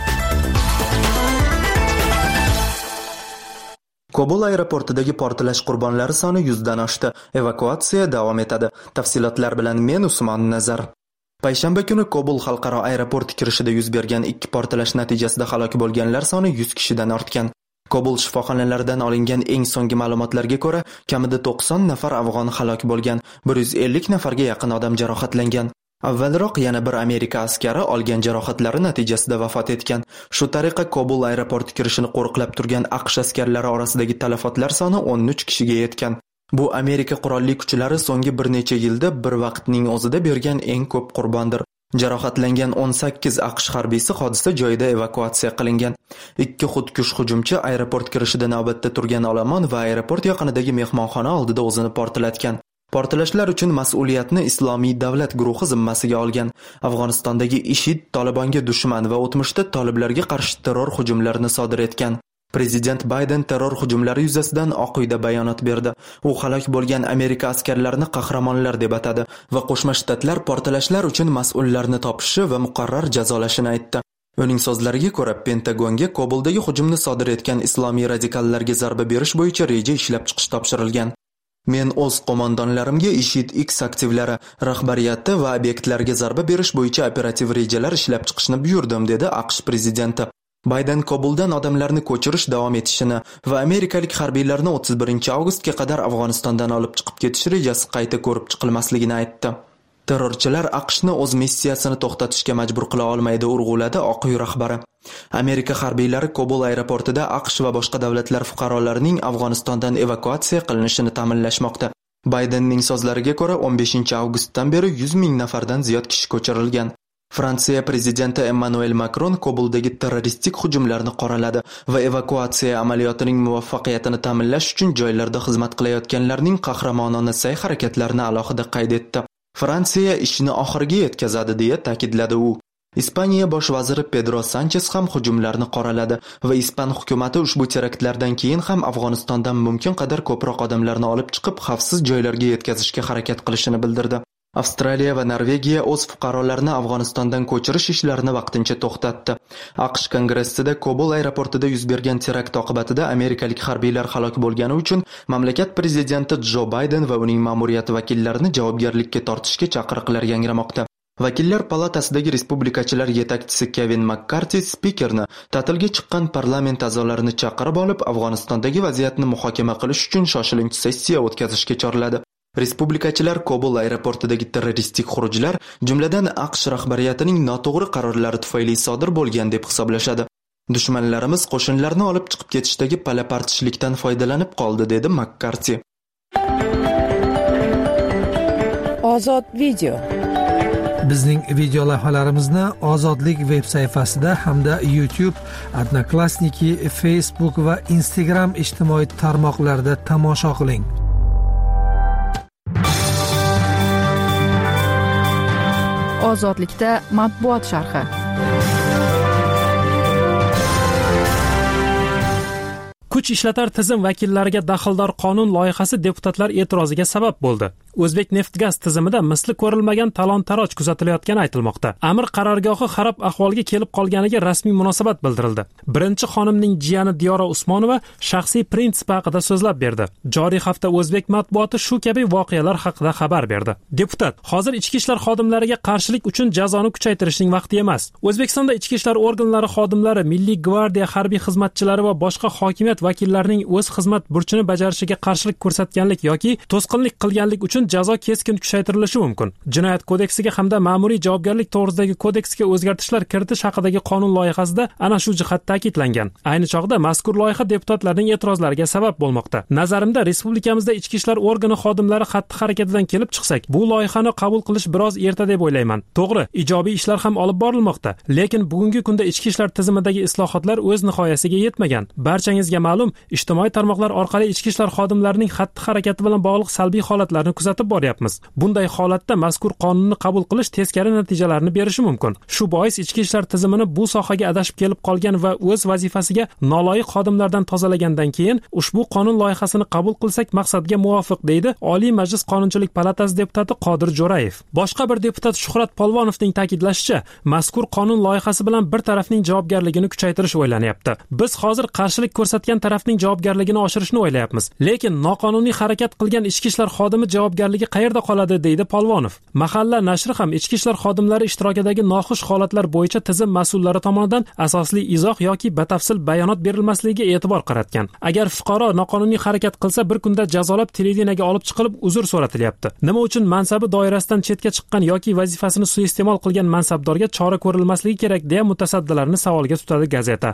Kobul aeroportidagi portlash qurbonlari soni yuzdan oshdi. Evakuatsiya davom etadi. Tafsilotlar bilan men Usmon Nazar. Payshanba kuni Kobul xalqaro aeroporti kirishida yuz bergan ikki portlash natijasida halok bo'lganlar soni yuz kishidan ortgan. Kobul shifoxonalaridan olingan eng so'nggi ma'lumotlarga ko'ra, kamida to'qson nafar afg'on halok bo'lgan, bir yuz ellik nafarga yaqin odam jarohatlangan. Avvalroq yana bir Amerika askari olgan jarohatlari natijasida vafot etgan. Shu tariqa Kobul aeroporti kirishini qo'riqlab turgan AQSh askarlari orasidagi talafotlar soni o'n uch kishiga yetgan. Bu Amerika qurolli kuchlari so'nggi bir necha yilda bir vaqtning o'zida bergan eng ko'p qurbondir. Jarohatlangan o'n sakkiz AQSh harbiysi hodisa joyida evakuatsiya qilingan. Ikki xudkush hujumchi aeroport kirishida navbatda turgan olomon va aeroport yaqinidagi mehmonxona oldida o'zini portlatgan. Portlashlar uchun mas'uliyatni Islomiy davlat guruhi zimmasiga olgan. Afg'onistondagi IShID Tolibonga dushman va o'tmishda toliblarga qarshi terror hujumlarini sodir etgan. Prezident Bayden terror hujumlari yuzasidan Oq uyda bayonot berdi. U halok bo'lgan Amerika askarlarini qahramonlar deb atadi va Qo'shma Shtatlar portlashlar uchun mas'ullarni topishi va muqarrar jazolashini aytdi. Uning so'zlariga ko'ra, Pentagonga Kobuldagi hujumni sodir etgan islomiy radikallarga zarba berish bo'yicha reja ishlab chiqish topshirilgan. Men o'z qo'mondonlarimga IShID X aktivlari, rahbariyati va obyektlarga zarba berish bo'yicha operativ rejalar ishlab chiqishni buyurdim, dedi AQSh prezidenti. Bayden Kobuldan odamlarni ko'chirish davom etishini va amerikalik harbiylarni o'ttiz birinchi avgustga qadar Afg'onistondan olib chiqib ketish rejasi qayta ko'rib chiqilmasligini aytdi. Terrorchilar AQShni o'z missiyasini to'xtatishga majbur qila olmaydi, urg'uladi Oq uy rahbari. Amerika harbiylari Kobul aeroportida AQSh va boshqa davlatlar fuqarolarining Afg'onistondan evakuatsiya qilinishini ta'minlashmoqda. Baydenning so'zlariga ko'ra, o'n beshinchi avgustdan beri yuz ming nafardan ziyod kishi ko'chirilgan. Fransiya prezidenti Emmanuel Macron Kobuldagi terroristik hujumlarni qoraladi va evakuatsiya amaliyotining muvaffaqiyatini ta'minlash uchun joylarda xizmat qilayotganlarning qahramonona sa'y-harakatlarini alohida qayd etdi. Fransiya ishni oxiriga yetkazadi deya ta'kidladi u. Ispaniya bosh vaziri Pedro Sanchez ham hujumlarni qoraladi va Ispan hukumatı ushbu teraktlardan keyin ham Afg'onistondan mumkin qadar ko'proq odamlarni olib chiqib xavfsiz joylarga yetkazishga harakat qilishini bildirdi. Avstraliya va Norvegiya o'z fuqarolarini Afg'onistondan ko'chirish ishlarini vaqtincha to'xtatdi. AQSh kongressida Kobul aeroportida yuz bergan terakt oqibatida amerikalik harbiylar halok bo'lgani uchun mamlakat prezidenti Jo Bayden va uning ma'muriyati vakillarini javobgarlikka tortishga chaqiriqlar yangramoqda. Vakillar palatasidagi respublikachilar yetakchisi Kevin Makkarti spikerni ta'tilga chiqqan parlament a'zolarini chaqirib olib, Afg'onistondagi vaziyatni muhokama qilish uchun shoshilinch sessiya o'tkazishga chorladi. Respublikachilar Kobul aeroportidagi terroristik xurujlar, jumladan AQSh rahbariyatining noto'g'ri qarorlari tufayli sodir bo'lgan deb hisoblashadi. Dushmanlarimiz qo'shinlarni olib chiqib ketishdagi palapartishlikdan foydalanib qoldi, dedi Makkarti. Ozod video. Bizning video lavhalarimizni Ozodlik veb sayfasida hamda YouTube, Odnoklassniki, Facebook va Instagram ijtimoiy tarmoqlarida tomosha qiling. Ozodlikda matbuot sharhi. Kuch ishlatar tizim vakillariga daxldor qonun loyihasi deputatlar e'tiroziga sabab bo'ldi. O'zbek neft-gaz tizimida misli ko'rilmagan talon-taroj kuzatilayotgani aytilmoqda. Amir qarorgohi xarob ahvolga kelib qolganiga rasmiy munosabat bildirildi. Birinchi xonimning jiyani Diyora Usmonova shaxsiy prinsip haqida so'zlab berdi. Joriy hafta o'zbek matbuoti shu kabi voqealar haqida xabar berdi. Deputat: hozir ichki ishlar xodimlariga qarshilik uchun jazoni kuchaytirishning vaqti emas. O'zbekistonda ichki ishlar organlari xodimlari, Milliy gvardiya harbiy xizmatchilari va boshqa hokimiyat vakillarining o'z xizmat burchini bajarishiga qarshilik ko'rsatganlik yoki to'sqinlik qilganlik uchun jazo keskin kuchaytirilishi mumkin. Jinoyat kodeksiga hamda ma'muriy javobgarlik to'g'risidagi kodeksga o'zgartishlar kiritish haqidagi qonun loyihasida ana shu jihat ta'kidlangan. Ayni chog'da mazkur loyiha deputatlarning e'tirozlariga sabab bo'lmoqda. Nazarimda, respublikamizda ichki ishlar organi xodimlari xatti-harakatidan kelib chiqsak, bu loyihani qabul qilish biroz erta deb o'ylayman. To'g'ri, ijobiy ishlar ham olib borilmoqda, lekin bugungi kunda ichki ishlar tizimidagi islohotlar o'z nihoyasiga yetmagan. Barchangizga ma'lum, ijtimoiy tarmoqlar orqali ichki ishlar xodimlarining xatti-harakati bilan bog'liq salbiy holatlarni kuzatib boryapmiz. Bunday holatda mazkur qonunni qabul qilish teskari natijalarni berishi mumkin. Shu bois ichki ishlar tizimini bu sohaga adashib kelib qolgan va o'z vazifasiga noloyiq xodimlardan tozalagandan keyin ushbu qonun loyihasini qabul qilsak maqsadga muvofiq, deydi Oliy Majlis Qonunchilik palatasi deputati Qodir Jo'rayev. Boshqa bir deputat Shuhrat Polvonovning ta'kidlashicha, mazkur qonun loyihasi bilan bir tarafning javobgarligini kuchaytirish o'ylanyapti. Biz hozir qarshilik ko'rsatgan tarafning javobgarligini oshirishni o'ylayapmiz. Lekin noqonuniy harakat qilgan ichki ishlar xodimi javobgarligi qayerda qoladi, deydi Polvonov. Mahalla nashri ham ichki ishlar xodimlari ishtirokidagi noxush holatlar bo'yicha tizim mas'ullari tomonidan asosli izoh yoki batafsil bayonot berilmasligiga e'tibor qaratgan. Agar fuqaro noqonuniy harakat qilsa, bir kunda jazolab televideniyega olib chiqilib uzr so'ratilyapti. Nima uchun mansabi doirasidan chetga chiqqan yoki vazifasini suiiste'mol qilgan mansabdorga chora ko'rilmasligi kerak, deya mutasaddilarni savolga tutadi gazeta.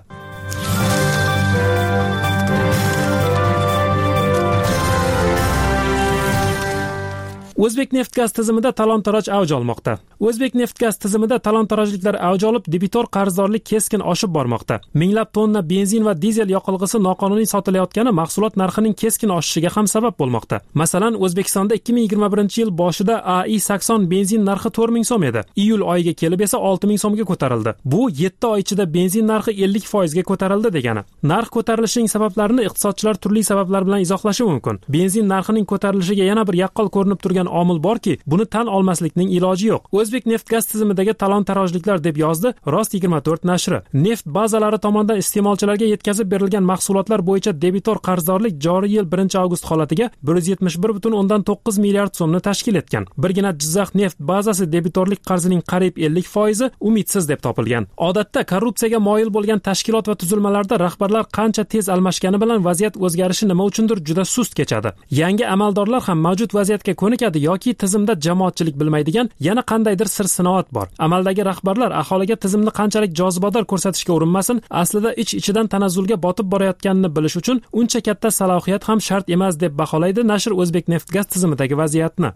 O'zbek neft-gaz tizimida talon-taroj avj olmoqda. O'zbek neft-gaz tizimida talon-tarojliklar avj olib, debitor qarzdorlik keskin oshib bormoqda. Minglab tonna benzin va dizel yoqilg'isi noqonuniy sotilayotgani mahsulot narxining keskin oshishiga ham sabab bo'lmoqda. Masalan, O'zbekistonda ikki ming yigirma birinchi yil boshida A I sakson benzin narxi to'rt ming so'm edi. Iyul oyiga kelib esa olti ming so'mga ko'tarildi. Bu yetti oy ichida benzin narxi ellik foiz ga ko'tarildi degani. Narx ko'tarilishining sabablarini iqtisodchilar turli sabablar bilan izohlashi mumkin. Benzin narxining ko'tarilishiga yana bir yaqqol ko'rinib turgan omil borki, buni tan olmaslikning iloji yo'q. O'zbek neft-gaz tizimidagi talon-tarojliklar, deb yozdi Rost yigirma to'rt nashri. Neft bazalari tomonidan iste'molchilarga yetkazib berilgan mahsulotlar bo'yicha debitor qarzdorlik joriy yil birinchi avgust holatiga bir yuz yetmish bir butun o'ndan to'qqiz milliard so'mni tashkil etgan. Birgina Jizzax neft bazasi debitorlik qarzining qariyb ellik foizi umidsiz deb topilgan. Odatda korrupsiyaga moyil bo'lgan tashkilot va tuzilmalarda rahbarlar qancha tez almashgani bilan vaziyat o'zgarishi nima uchundir juda sust kechadi. Yangi amaldorlar ham mavjud vaziyatga ko'nikadi yoki tizimda jamoatchilik bilmaydigan yana qandaydir sir-sinoat bor. Amaldagi rahbarlar aholiga tizimni qanchalik jozibador ko'rsatishga urinmasin, aslida ich-ichidan tanazzulga botib borayotganini bilish uchun uncha katta salohiyat ham shart emas, deb baholaydi nashr O'zbek neft-gaz tizimidagi vaziyatni.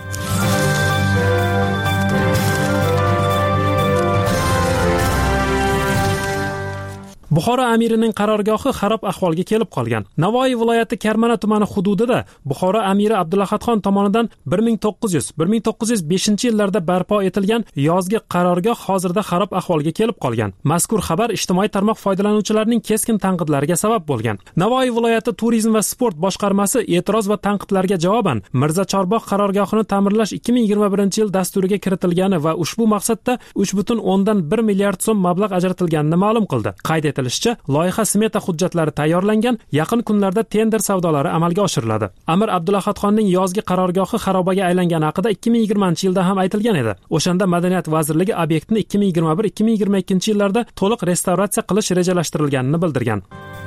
Buxoro amirining qarorgohi xarob ahvolga kelib qolgan. Navoiy viloyati Karmana tumani hududida Buxoro amiri Abdulahadxon tomonidan bir ming to'qqiz yuz - bir ming to'qqiz yuz beshinchi yillarda barpo etilgan yozgi qarorgoh hozirda xarob ahvolga kelib qolgan. Mazkur xabar ijtimoiy tarmoq foydalanuvchilarining keskin tanqidlariga sabab bo'lgan. Navoiy viloyati turizm va sport boshqarmasi e'tiroz va tanqidlarga javoban Mirza Chorbog' qarorgohini ta'mirlash ikki ming yigirma birinchi yil dasturiga kiritilgani va ushbu maqsadda uch butun o'ndan bir milliard so'm mablag' ajratilganini ma'lum qildi. Qayd etilishicha, loyiha smeta hujjatlari tayyorlangan, yaqin kunlarda tender savdolari amalga oshiriladi. Amir Abdulahadxonning yozgi qarorgohi xarobaga aylangani haqida ikki ming yigirmanchi yilda ham aytilgan edi. O'shanda Madaniyat vazirligi obyektni ikki ming yigirma bir - ikki ming yigirma ikkinchi yillarda to'liq restavratsiya qilish rejalashtirilganini bildirgan.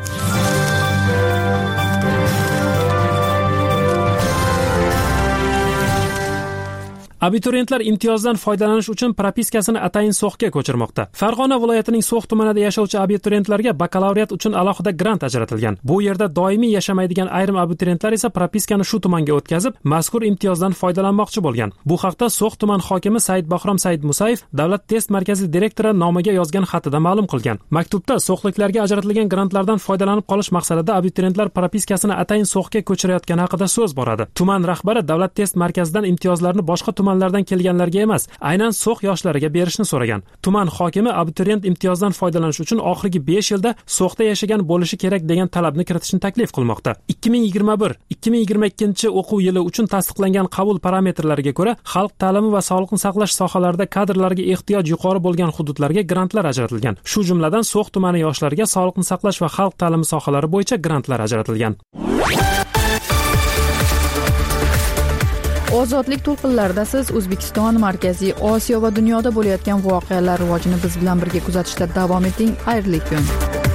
Abituriyentlar imtiyozdan foydalanish uchun propiskasini atayin So'xga ko'chirmoqda. Farg'ona viloyatining So'x tumanida yashovchi abituriyentlarga bakalavriat uchun alohida grant ajratilgan. Bu yerda doimiy yashamaydigan ayrim abituriyentlar esa propiskani shu tumanga o'tkazib, mazkur imtiyozdan foydalanmoqchi bo'lgan. Bu haqda So'x tuman hokimi Saidbahrom Saidmusayev Davlat test markazi direktori nomiga yozgan xatida ma'lum qilgan. Maktubda So'xliklarga ajratilgan grantlardan foydalanib qolish maqsadida abituriyentlar propiskasini atayin So'xga ko'chirayotgani haqida so'z boradi. Tuman rahbari Davlat test markazidan imtiyozlarni boshqa tuman tumanlardan kelganlarga emas, aynan So'x yoshlariga berishni so'ragan. Tuman hokimi abituriyent imtiyozdan foydalanish uchun oxirgi besh yilda So'xda yashagan bo'lishi kerak degan talabni kiritishni taklif qilmoqda. ikki ming yigirma bir ikki ming yigirma ikkinchi o'quv yili uchun tasdiqlangan qabul parametrlariga ko'ra, xalq ta'limi va sog'liqni saqlash sohalarida kadrlarga ehtiyoj yuqori bo'lgan hududlarga grantlar ajratilgan. Shu jumladan So'x tumani yoshlariga sog'liqni saqlash va xalq ta'limi sohalari bo'yicha grantlar ajratilgan. Ozodlik to'lqinlarida siz O'zbekiston, Markaziy Osiyo va dunyoda bo'layotgan voqealar rivojini biz bilan birga kuzatishda davom eting. Xayrli kun.